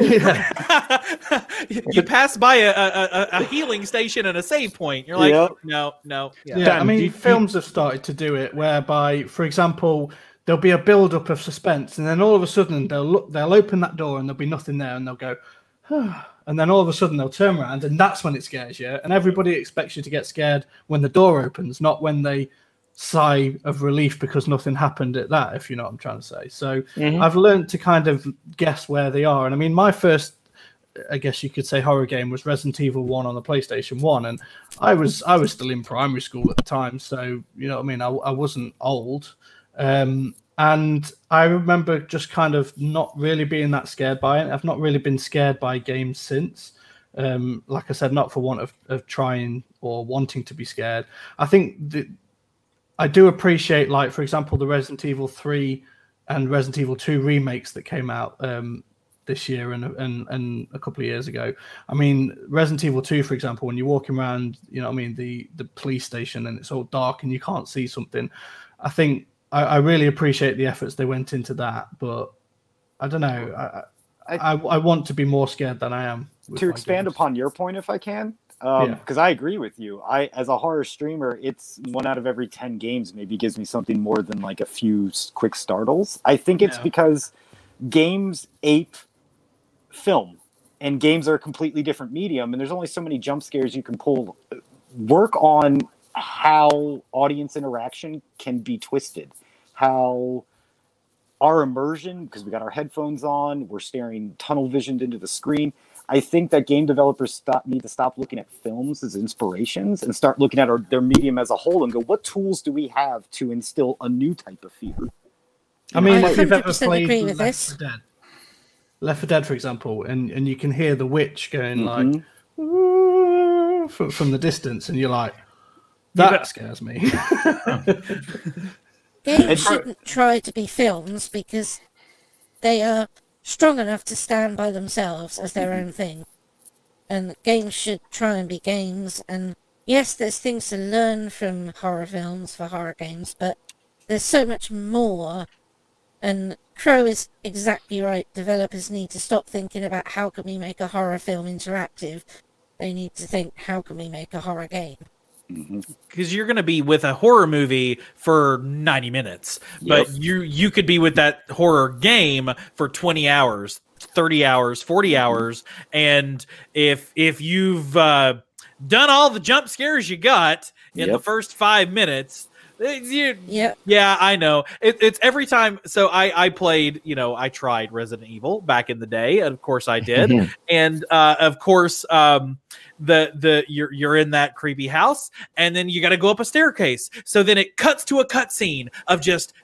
you pass by a, a, a, a healing station and a save point. You're like, Yep. no, no. Yeah, Dan, I mean, do you- films have started to do it, whereby, for example, there'll be a build-up of suspense, and then all of a sudden they'll look, they'll open that door, and there'll be nothing there, and they'll go, and then all of a sudden they'll turn around, and that's when it scares you. And everybody expects you to get scared when the door opens, not when they sigh of relief because nothing happened at that. If you know what I'm trying to say. So Mhm. I've learned to kind of guess where they are, and I mean, my first, I guess you could say, horror game was Resident Evil one on the PlayStation one, and I was I was still in primary school at the time, so you know what I mean. I, I wasn't old, um, and I remember just kind of not really being that scared by it. I've not really been scared by games since. Um, like I said, not for want of, of trying or wanting to be scared. I think that I do appreciate, like, for example, the Resident Evil three and Resident Evil two remakes that came out um, this year and, and and a couple of years ago. I mean, Resident Evil two, for example, when you're walking around, you know what I mean, the, the police station and it's all dark and you can't see something, I think I, I really appreciate the efforts they went into that. But I don't know. I, I, I want to be more scared than I am. with To my expand games. upon your point, if I can, because um, Yeah. I agree with you. I, as a horror streamer, it's one out of every ten games maybe gives me something more than like a few s- quick startles. I think it's Yeah. because games ape film, and games are a completely different medium, and there's only so many jump scares you can pull. Work on how audience interaction can be twisted, how our immersion, because we got our headphones on, we're staring tunnel visioned into the screen. I think that game developers stop, need to stop looking at films as inspirations and start looking at our, their medium as a whole and go, what tools do we have to instill a new type of fear? I mean, I if you've ever one hundred percent played agree with Left this. four Dead, Left four Dead, for example, and, and you can hear the witch going Mhm. like "Ooh," from, from the distance, and you're like, that bet- scares me. Games And- shouldn't try to be films because they are strong enough to stand by themselves as their own thing. And games should try and be games. And yes, there's things to learn from horror films for horror games, but there's so much more. And Crow is exactly right. Developers need to stop thinking about how can we make a horror film interactive. They need to think, how can we make a horror game? because you're going to be with a horror movie for ninety minutes, but Yep. you you could be with that horror game for twenty hours, thirty hours, forty hours, and if if you've uh, done all the jump scares you got in the Yep. first five minutes, eh, you, Yep. yeah, I know. It, it's every time. So I, I played, you know, I tried Resident Evil back in the day. And of course I did. and uh, of course, um, the the you're you're in that creepy house, and then you got to go up a staircase. So then it cuts to a cutscene of just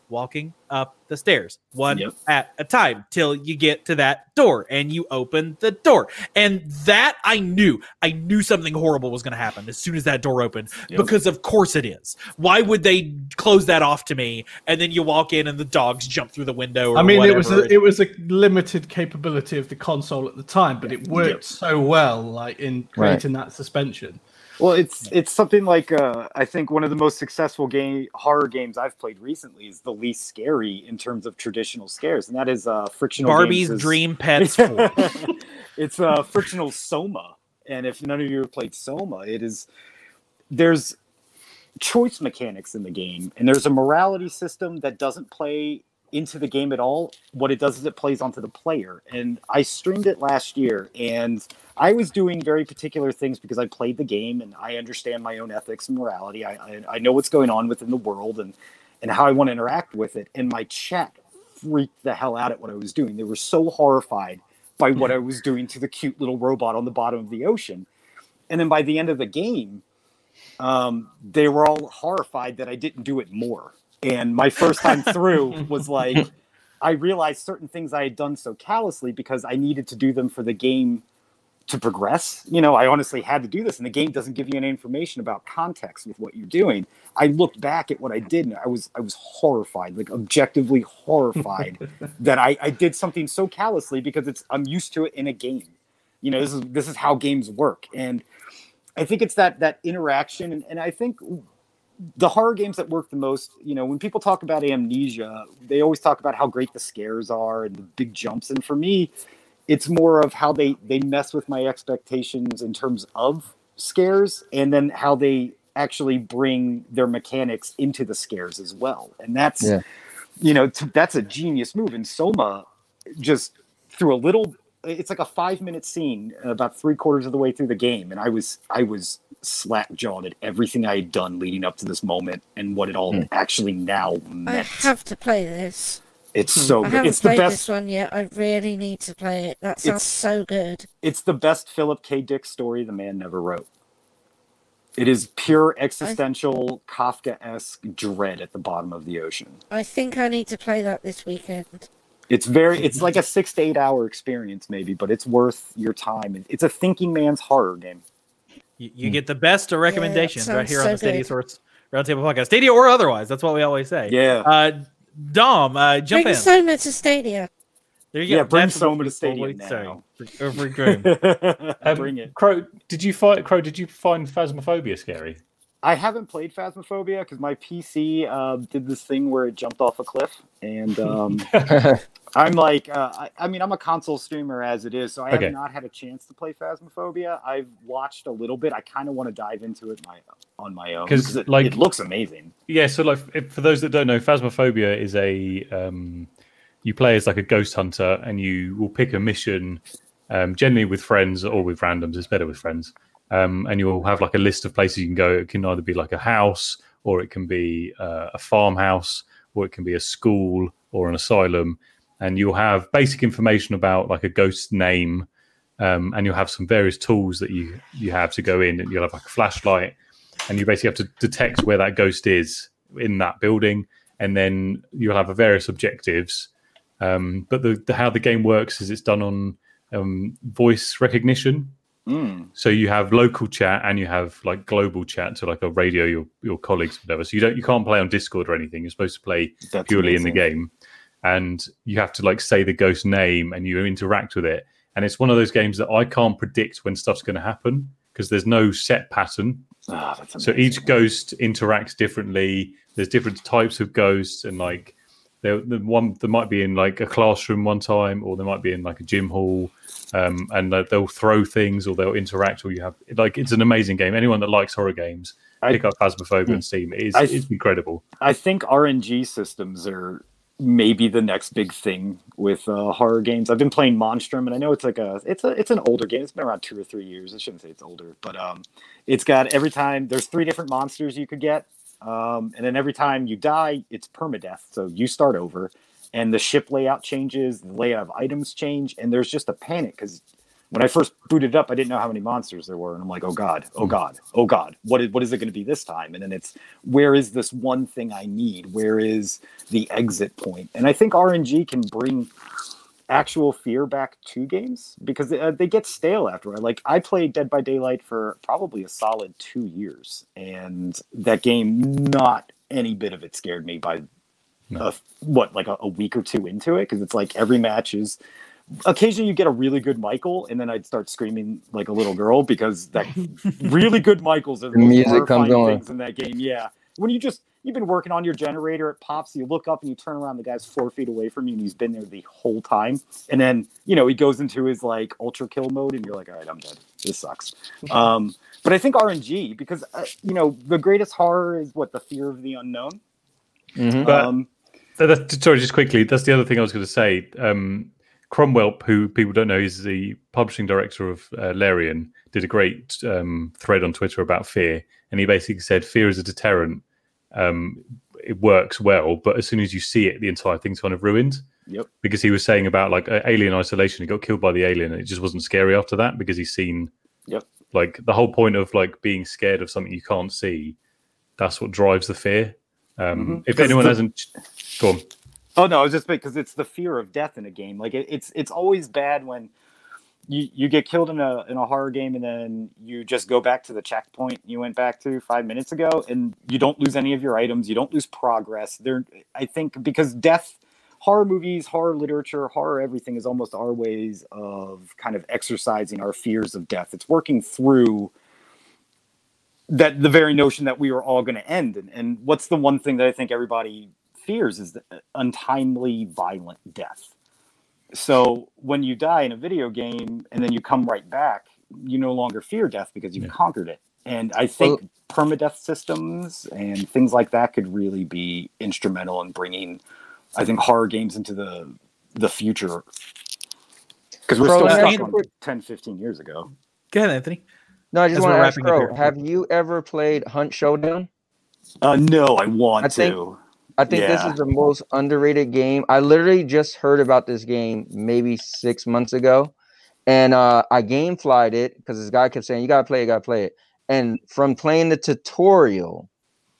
walking up the stairs, one Yep. at a time, till you get to that door and you open the door. And that I knew, I knew something horrible was going to happen as soon as that door opened, Yep. because of course it is. Why would they close that off to me? And then you walk in and the dogs jump through the window. Or I mean, whatever. it was a, it was a limited capability of the console at the time, but it worked Yep. so well, like in creating that suspension. Well, it's it's something like uh, I think one of the most successful game horror games I've played recently is the least scary in terms of traditional scares, and that is uh, Frictional Barbie's Games' Dream Pets four. It's uh, Frictional Soma, and if none of you have played Soma, it is there's choice mechanics in the game, and there's a morality system that doesn't play into the game at all. What it does is it plays onto the player. And I streamed it last year, and I was doing very particular things because I played the game and I understand my own ethics and morality. I, I, I know what's going on within the world and, and how I want to interact with it. And my chat freaked the hell out at what I was doing. They were so horrified by what I was doing to the cute little robot on the bottom of the ocean. And then by the end of the game, um, they were all horrified that I didn't do it more. And my first time through was like, I realized certain things I had done so callously because I needed to do them for the game to progress. You know, I honestly had to do this, and the game doesn't give you any information about context with what you're doing. I looked back at what I did, and I was I was horrified, like objectively horrified that I, I did something so callously because it's I'm used to it in a game. You know, this is this is how games work. And I think it's that that interaction, and, and I think the horror games that work the most, you know, when people talk about Amnesia, they always talk about how great the scares are and the big jumps. And for me, it's more of how they, they mess with my expectations in terms of scares, and then how they actually bring their mechanics into the scares as well. And that's, yeah. you know, t- that's a genius move. And Soma just threw a little, it's like a five minute scene about three quarters of the way through the game. And I was, I was, slack jawed at everything I had done leading up to this moment and what it all mm. actually now meant. I have to play this. It's so I good. haven't It's the played best this one yet. I really need to play it. That sounds it's, so good. It's the best Philip K. Dick story the man never wrote. It is pure existential I, Kafka-esque dread at the bottom of the ocean. I think I need to play that this weekend. It's very, it's like a six to eight hour experience maybe, but it's worth your time. It's a thinking man's horror game. You, you get the best of recommendations yeah, right here so on the Stadia good. Source Roundtable Podcast. Stadia or otherwise. That's what we always say. Yeah. Uh, Dom, uh, jump bring in. Soma to Stadia. There you yeah, go. bring That's Soma to Stadia now. Over Grim. um, bring it. Crow, did you find Crow? Did you find Phasmophobia scary? I haven't played Phasmophobia because my P C uh, did this thing where it jumped off a cliff, and um, I'm like, uh, I, I mean, I'm a console streamer as it is, so I okay. have not had a chance to play Phasmophobia. I've watched a little bit. I kind of want to dive into it my, on my own because it, like, it looks amazing. Yeah, so like if, for those that don't know, Phasmophobia is a um, you play as like a ghost hunter, and you will pick a mission, um, generally with friends or with randoms. It's better with friends. Um, and you'll have like a list of places you can go. It can either be like a house, or it can be uh, a farmhouse, or it can be a school or an asylum. And you'll have basic information about like a ghost's name, um, and you'll have some various tools that you, you have to go in. And you'll have like a flashlight, and you basically have to detect where that ghost is in that building. And then you'll have a various objectives. Um, but the, the how the game works is it's done on um, voice recognition. Mm. So you have local chat and you have like global chat to like a radio your your colleagues, whatever. So you don't you can't play on Discord or anything. You're supposed to play That's purely amazing. in the game, and you have to like say the ghost name and you interact with it. And it's one of those games that I can't predict when stuff's going to happen because there's no set pattern. Oh, that's so each ghost interacts differently. There's different types of ghosts, and like there the one there might be in like a classroom one time, or they might be in like a gym hall. Um, and uh, they'll throw things or they'll interact, or you have like it's an amazing game. Anyone that likes horror games, I, pick up Phasmophobia on Steam. It is I, it's incredible. I think R N G systems are maybe the next big thing with uh, horror games. I've been playing Monstrum, and I know it's like a it's a it's an older game. It's been around two or three years. I shouldn't say it's older, but um, it's got every time there's three different monsters you could get, um, and then every time you die, it's permadeath. So you start over. And the ship layout changes, the layout of items change, and there's just a panic because when I first booted it up, I didn't know how many monsters there were. And I'm like, oh God, oh God, oh God, what is, what is it going to be this time? And then it's, where is this one thing I need? Where is the exit point? And I think R N G can bring actual fear back to games, because they, uh, they get stale after a while. Like, I played Dead by Daylight for probably a solid two years, and that game, not any bit of it scared me by No. uh, what, like a, a week or two into it, because it's like every match is, occasionally you get a really good Michael, and then I'd start screaming like a little girl, because that really good Michaels are the The most music comes horrifying on. things in that game. Yeah, when you just you've been working on your generator, it pops, you look up and you turn around, the guy's four feet away from you, and he's been there the whole time. And then, you know, he goes into his like ultra kill mode, and you're like, all right, I'm dead. This sucks. Um, but I think R N G, because uh, you know, the greatest horror is what, the fear of the unknown. Mhm. But- Um, That- that's- sorry, just quickly. That's the other thing I was going to say. Um, Cromwell, who people don't know, is the publishing director of uh, Larian, did a great um, thread on Twitter about fear, and he basically said fear is a deterrent. Um, it works well, but as soon as you see it, the entire thing's kind of ruined. Yep. Because he was saying about like uh, Alien Isolation, he got killed by the alien, and it just wasn't scary after that, because he's seen. Yep. Like the whole point of like being scared of something you can't see, that's what drives the fear. Um, Mhm. If 'Cause anyone the- hasn't, go on. Oh no, I was just because it's the fear of death in a game. Like it, it's it's always bad when you, you get killed in a in a horror game, and then you just go back to the checkpoint you went back to five minutes ago, and you don't lose any of your items, you don't lose progress. There, I think, because death, horror movies, horror literature, horror everything is almost our ways of kind of exercising our fears of death. It's working through that the very notion that we are all going to end. And, and what's the one thing that I think everybody fears is the untimely violent death. So when you die in a video game and then you come right back, you no longer fear death because you've Yeah. conquered it. And I think Well- permadeath systems and things like that could really be instrumental in bringing, I think, horror games into the the future. Because we're Bro, still let me stuck ask you on quick- ten, fifteen years ago. Go ahead, Anthony. No, I just As want we're to ask wrapping up Crow, here. have you ever played Hunt Showdown? Uh, no, I want I think- to. I think this Yeah. is the most underrated game. I literally just heard about this game maybe six months ago, and uh, I game flied it because this guy kept saying, "You gotta play it, you gotta play it." And from playing the tutorial,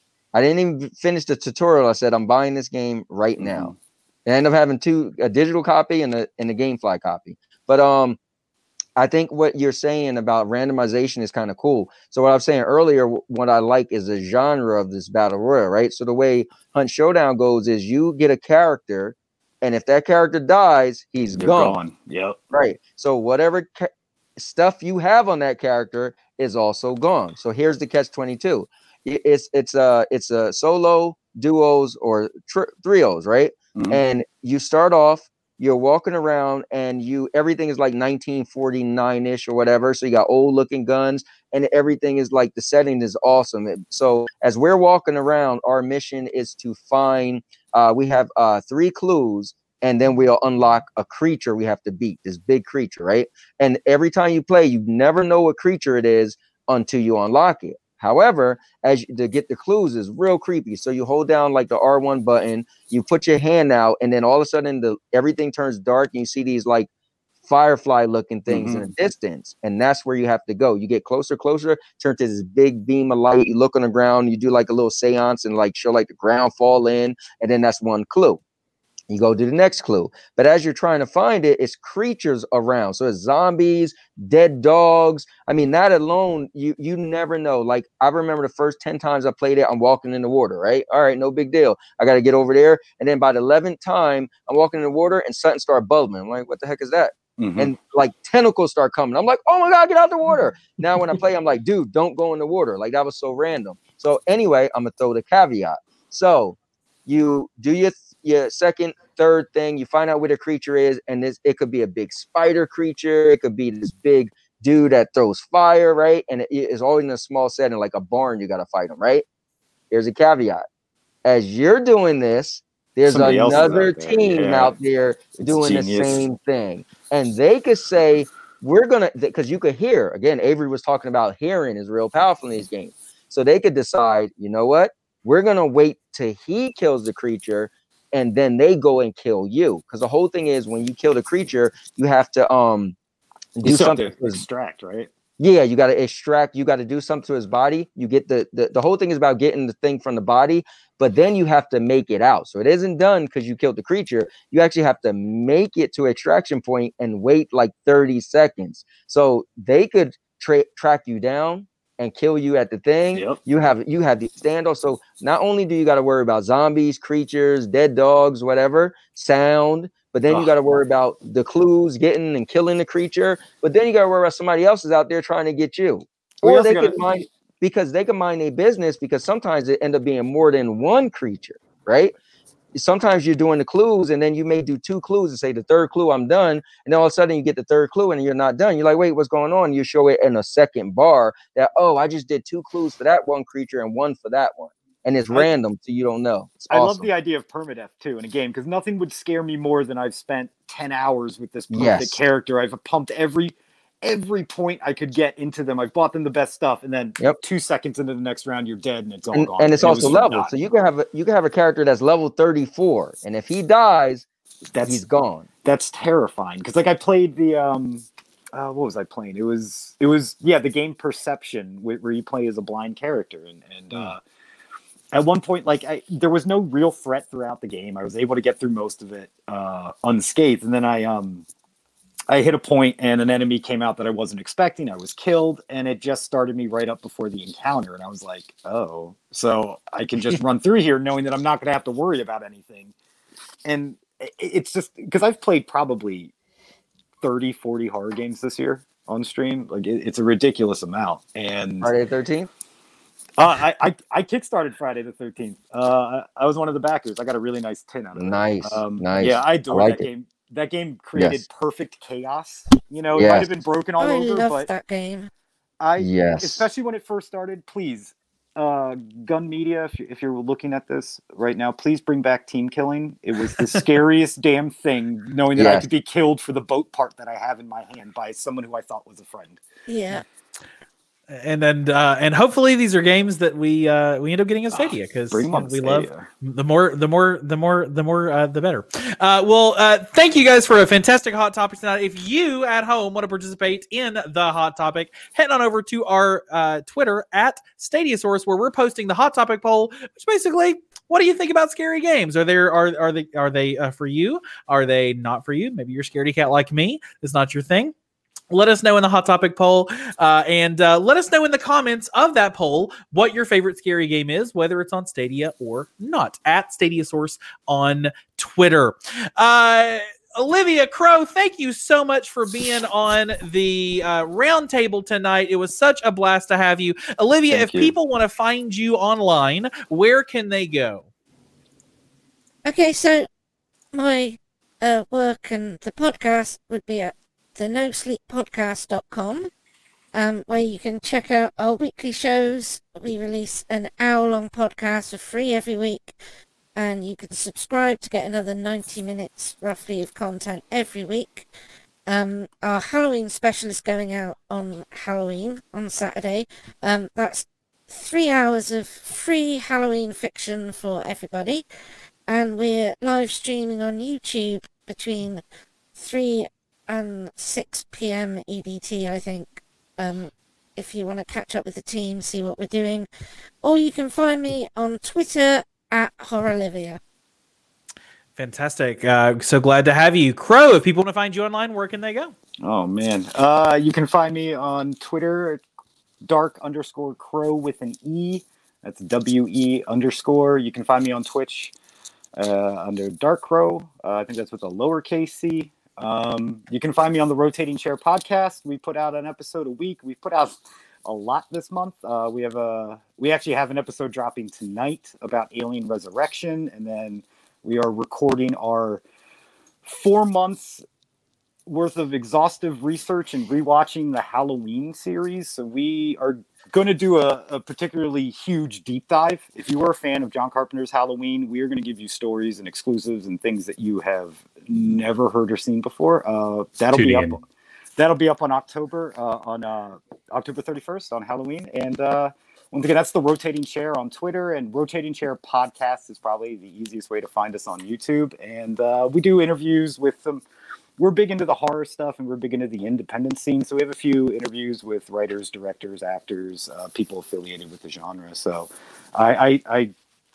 I didn't even finish the tutorial. I said, "I'm buying this game right now." And I ended up having two, a digital copy and a and a GameFly copy. But um, I think what you're saying about randomization is kind of cool. So what I was saying earlier, wh- what I like is the genre of this battle royal, right? So the way Hunt Showdown goes is you get a character, and if that character dies, he's You're gone, gone. Yep. right? So whatever ca- stuff you have on that character is also gone. So here's the catch twenty-two. I- It's it's a it's a solo, duos, or tri- trios, right? Mhm. And you start off, you're walking around, and you everything is like nineteen forty-nine-ish or whatever. So you got old looking guns, and everything is like, the setting is awesome. It- So as we're walking around, our mission is to find uh we have uh three clues, and then we'll unlock a creature we have to beat, this big creature, right? And every time you play, you never know what creature it is until you unlock it. However, as you, to get the clues is real creepy. So you hold down like the R one button, you put your hand out, and then all of a sudden the everything turns dark, and you see these like firefly looking things in the distance, and that's where you have to go. You get closer, closer, turn to this big beam of light. You look on the ground, you do like a little seance and like show like the ground fall in, and then that's one clue. You go to the next clue. But as you're trying to find it, it's creatures around. So it's zombies, dead dogs. I mean, that alone, you you never know. Like, I remember the first ten times I played it, I'm walking in the water, right? All right, no big deal. I got to get over there. And then by the eleventh time, I'm walking in the water and something started bubbling. I'm like, what the heck is that? Mhm. And like tentacles start coming. I'm like, oh my God, get out the water. Now when I play, I'm like, dude, don't go in the water. Like, that was so random. So anyway, I'm going to throw the caveat. So you do your your second, third thing, you find out where the creature is, and this it could be a big spider creature, it could be this big dude that throws fire, right? And it is always in a small setting, like a barn, you got to fight him, right? Here's a caveat. As you're doing this, there's Somebody else is another out there, team yeah. out there It's doing the genius. same thing. And they could say, we're gonna, because you could hear, again, Avery was talking about hearing is real powerful in these games. So they could decide, you know what? We're gonna wait till he kills the creature, and then they go and kill you. Because the whole thing is, when you kill the creature, you have to um do You still have something. to to his- extract, right? Yeah, you got to extract. You got to do something to his body. You get the, the the whole thing is about getting the thing from the body, but then you have to make it out. So it isn't done because you killed the creature. You actually have to make it to extraction point and wait like thirty seconds. So they could tra- track you down and kill you at the thing. Yep. You have you have the standoff. So not only do you got to worry about zombies, creatures, dead dogs, whatever, sound, but then you Ugh. got to worry about the clues, getting and killing the creature. But then you got to worry about somebody else is out there trying to get you, We or also they gotta- could mind because they can mind their business because sometimes it end up being more than one creature, right? Sometimes you're doing the clues and then you may do two clues and say the third clue I'm done, and then all of a sudden you get the third clue and you're not done. You're like, wait, what's going on? You show it in a second bar that, oh, I just did two clues for that one creature and one for that one, and it's I- random, so you don't know. It's I awesome. love the idea of permadeath too in a game because nothing would scare me more than I've spent ten hours with this perfect Yes. character. I've pumped every every point I could get into them. I've bought them the best stuff, and then Yep. two seconds into the next round, you're dead, and it's all and, gone. and it's it also was level, forgotten. so you can have a, you can have a character that's level thirty-four, and if he dies, That's he's gone. that's terrifying because like I played the um uh, what was I playing? It was it was yeah the game Perception where, where you play as a blind character and and uh, at one point like I there was no real threat throughout the game. I was able to get through most of it uh, unscathed, and then I um I hit a point and an enemy came out that I wasn't expecting. I was killed, and it just started me right up before the encounter, and I was like, oh, so I can just run through here knowing that I'm not going to have to worry about anything. And it's just because I've played probably thirty, forty horror games this year on stream. Like it, it's a ridiculous amount. And Friday the thirteenth. uh, I, I I kickstarted Friday the thirteenth. Uh, I, I was one of the backers. I got a really nice tin out of it. Nice, Um, nice. Yeah, I adore I like that it. game. That game created Yes. perfect chaos. You know, it Yes. might have been broken all I over, love but that game. I, Yes. especially when it first started, please, uh, Gun Media, if, you, if you're looking at this right now, please bring back team killing. It was the scariest damn thing, knowing that I Yes. could be killed for the boat part that I have in my hand by someone who I thought was a friend. Yeah. And then uh, and hopefully these are games that we uh, we end up getting in Stadia because Bring 'em on we love Stadia. the more the more the more the more uh, the better. Uh, well, uh, thank you guys for a fantastic hot topic tonight. If you at home want to participate in the hot topic, head on over to our uh, Twitter at Stadiasaurus, where we're posting the hot topic poll, which basically, what do you think about scary games? Are there are are they are they uh, for you? Are they not for you? Maybe you're a scaredy cat like me. It's not your thing. Let us know in the hot topic poll, uh, and uh, let us know in the comments of that poll what your favorite scary game is, whether it's on Stadia or not. At Stadiasource on Twitter. Uh, Olivia Crow, thank you so much for being on the uh, round table tonight. It was such a blast to have you. Olivia, Thank if you. people want to find you online, where can they go? Okay, so my uh, work and the podcast would be at the no sleep podcast dot com, um, where you can check out our weekly shows. We release an hour-long podcast for free every week, and you can subscribe to get another ninety minutes, roughly, of content every week. Um, our Halloween special is going out on Halloween, on Saturday. Um, that's three hours of free Halloween fiction for everybody, and we're live streaming on YouTube between three and six p.m. E D T, I think, um, if you want to catch up with the team, see what we're doing. Or you can find me on Twitter at Horrorlivia. Fantastic. Uh, so glad to have you. Crow, if people want to find you online, where can they go? Oh man, uh, you can find me on Twitter, dark underscore crow with an E. That's W E underscore. You can find me on Twitch uh, under Dark Crow. Uh, I think that's with a lowercase c. Um, you can find me on the Rotating Chair podcast. We put out an episode a week. We've put out a lot this month. Uh, we have a we actually have an episode dropping tonight about Alien Resurrection, and then we are recording our four months worth of exhaustive research and rewatching the Halloween series. So we are going to do a, a particularly huge deep dive. If you are a fan of John Carpenter's Halloween, we are going to give you stories and exclusives and things that you have never heard or seen before. Uh, that'll Tune be in. up. That'll be up on October uh, on uh, October thirty-first on Halloween. And uh, once again, that's the Rotating Chair on Twitter, and Rotating Chair Podcast is probably the easiest way to find us on YouTube. And uh, we do interviews with some we're big into the horror stuff and we're big into the independent scene. So we have a few interviews with writers, directors, actors, uh, people affiliated with the genre. So I, I, I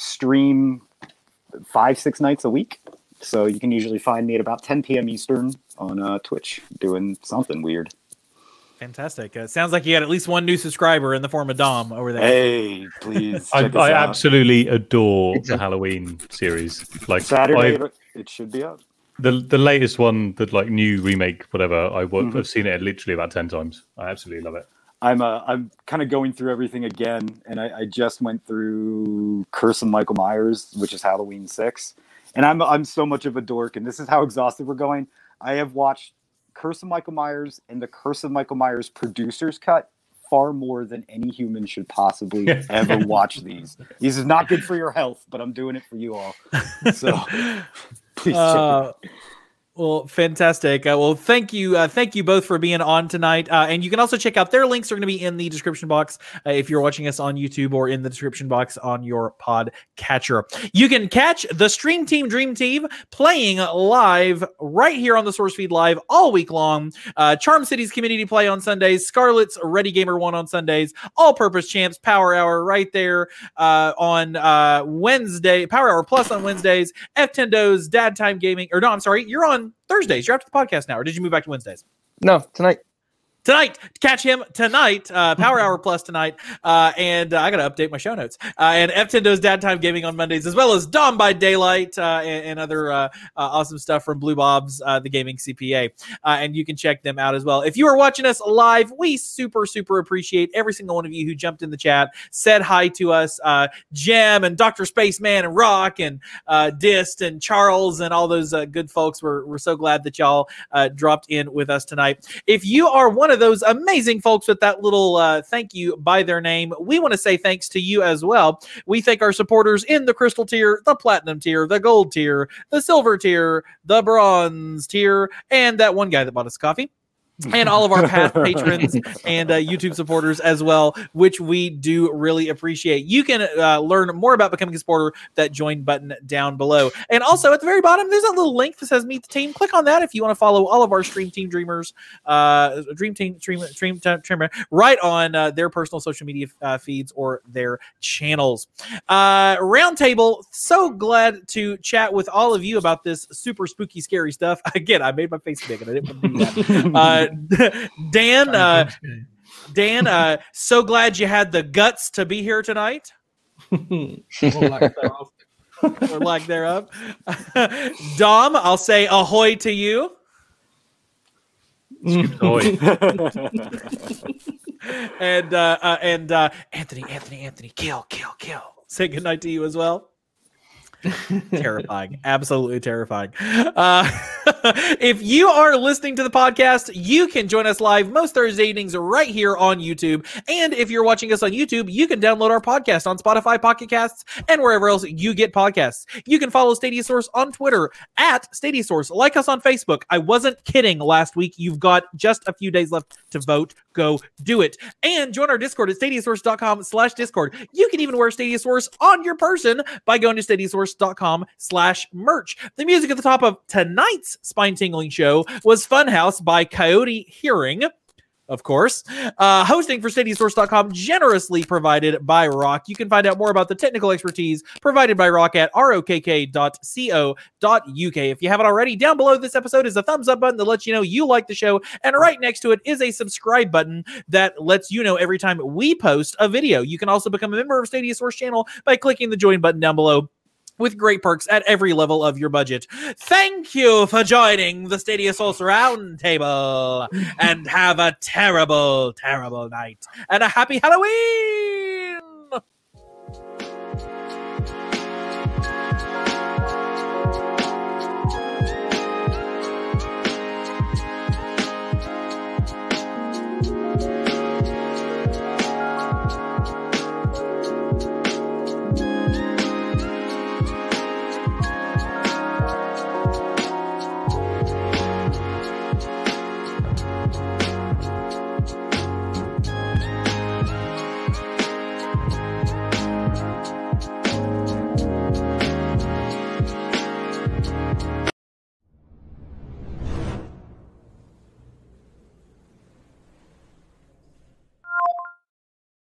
stream five, six nights a week. So you can usually find me at about ten p.m. Eastern on uh, Twitch doing something weird. Fantastic. Uh, sounds like you had at least one new subscriber in the form of Dom over there. Hey, please. I, check us I out. absolutely adore the Halloween series. Like Saturday, I've- it should be out. the the latest one, the like new remake, whatever. I w- Mhm. I've seen it literally about ten times. I absolutely love it. I'm uh, I'm kind of going through everything again, and I, I just went through Curse of Michael Myers, which is Halloween six, and I'm I'm so much of a dork, and this is how exhausted we're going. I have watched Curse of Michael Myers and the Curse of Michael Myers producer's cut far more than any human should possibly ever watch these. This is not good for your health, but I'm doing it for you all. So please check Uh, it out. Well, fantastic. Uh, well, thank you. Uh, thank you both for being on tonight. Uh, and you can also check out their links are going to be in the description box uh, if you're watching us on YouTube, or in the description box on your pod catcher. You can catch the Stream Team Dream Team playing live right here on the Source Feed Live all week long. Uh, Charm City's Community Play on Sundays, Scarlet's Ready Gamer one on Sundays, All Purpose Champs Power Hour right there uh, on uh, Wednesday, Power Hour Plus on Wednesdays, F-Tendo's Dad Time Gaming, or no, I'm sorry, you're on Thursdays. You're after the podcast now, or did you move back to Wednesdays? No, tonight. Tonight, catch him tonight, uh, Power Hour Plus tonight, uh, and uh, I gotta update my show notes. Uh, and F-Tendo's Dad Time Gaming on Mondays, as well as Dawn by Daylight uh, and, and other uh, uh, awesome stuff from Blue Bob's, uh, the Gaming C P A. Uh, and you can check them out as well. If you are watching us live, we super, super appreciate every single one of you who jumped in the chat, said hi to us, uh, Jem and Doctor Spaceman and Rock and uh, Dist and Charles and all those uh, good folks. We're, we're so glad that y'all uh, dropped in with us tonight. If you are one of those amazing folks with that little uh, thank you by their name, we want to say thanks to you as well. We thank our supporters in the crystal tier, the platinum tier, the gold tier, the silver tier, the bronze tier, and that one guy that bought us coffee. And all of our past patrons and uh, YouTube supporters as well, which we do really appreciate. You can uh, learn more about becoming a supporter, that join button down below. And also at the very bottom, there's a little link that says Meet the Team. Click on that if you want to follow all of our Stream Team Dreamers, uh, Dream Team, Dream, Dream, Dreamer, right on uh, their personal social media uh, feeds or their channels. Uh, Roundtable, so glad to chat with all of you about this super spooky, scary stuff. Again, I made my face big and I didn't want to do that. Uh, Dan, uh, Dan, uh, so glad you had the guts to be here tonight. Or lack thereof. Or lack thereof. Dom, I'll say ahoy to you. Ahoy. and uh, uh, and uh, Anthony, Anthony, Anthony, kill, kill, kill. Say goodnight to you as well. Terrifying, absolutely terrifying. Uh, if you are listening to the podcast, you can join us live most Thursday evenings right here on YouTube. And if you're watching us on YouTube, you can download our podcast on Spotify, Pocket Casts, and wherever else you get podcasts. You can follow Stadia Source on Twitter at Stadia Source. Like us on Facebook. I wasn't kidding last week. You've got just a few days left to vote. Go do it. And join our Discord at stadiasource.com slash Discord. You can even wear Stadia Source on your person by going to stadiasource.com slash merch. The music at the top of tonight's spine-tingling show was Funhouse by Coyote Hearing, of course. Uh, hosting for stadia source dot com generously provided by Rock. You can find out more about the technical expertise provided by Rock at rokk dot co dot uk. If you haven't already, down below this episode is a thumbs up button that lets you know you like the show, and right next to it is a subscribe button that lets you know every time we post a video. You can also become a member of Stadia Source channel by clicking the join button down below, with great perks at every level of your budget. Thank you for joining the Stadia Source Roundtable, and have a terrible, terrible night, and a happy Halloween!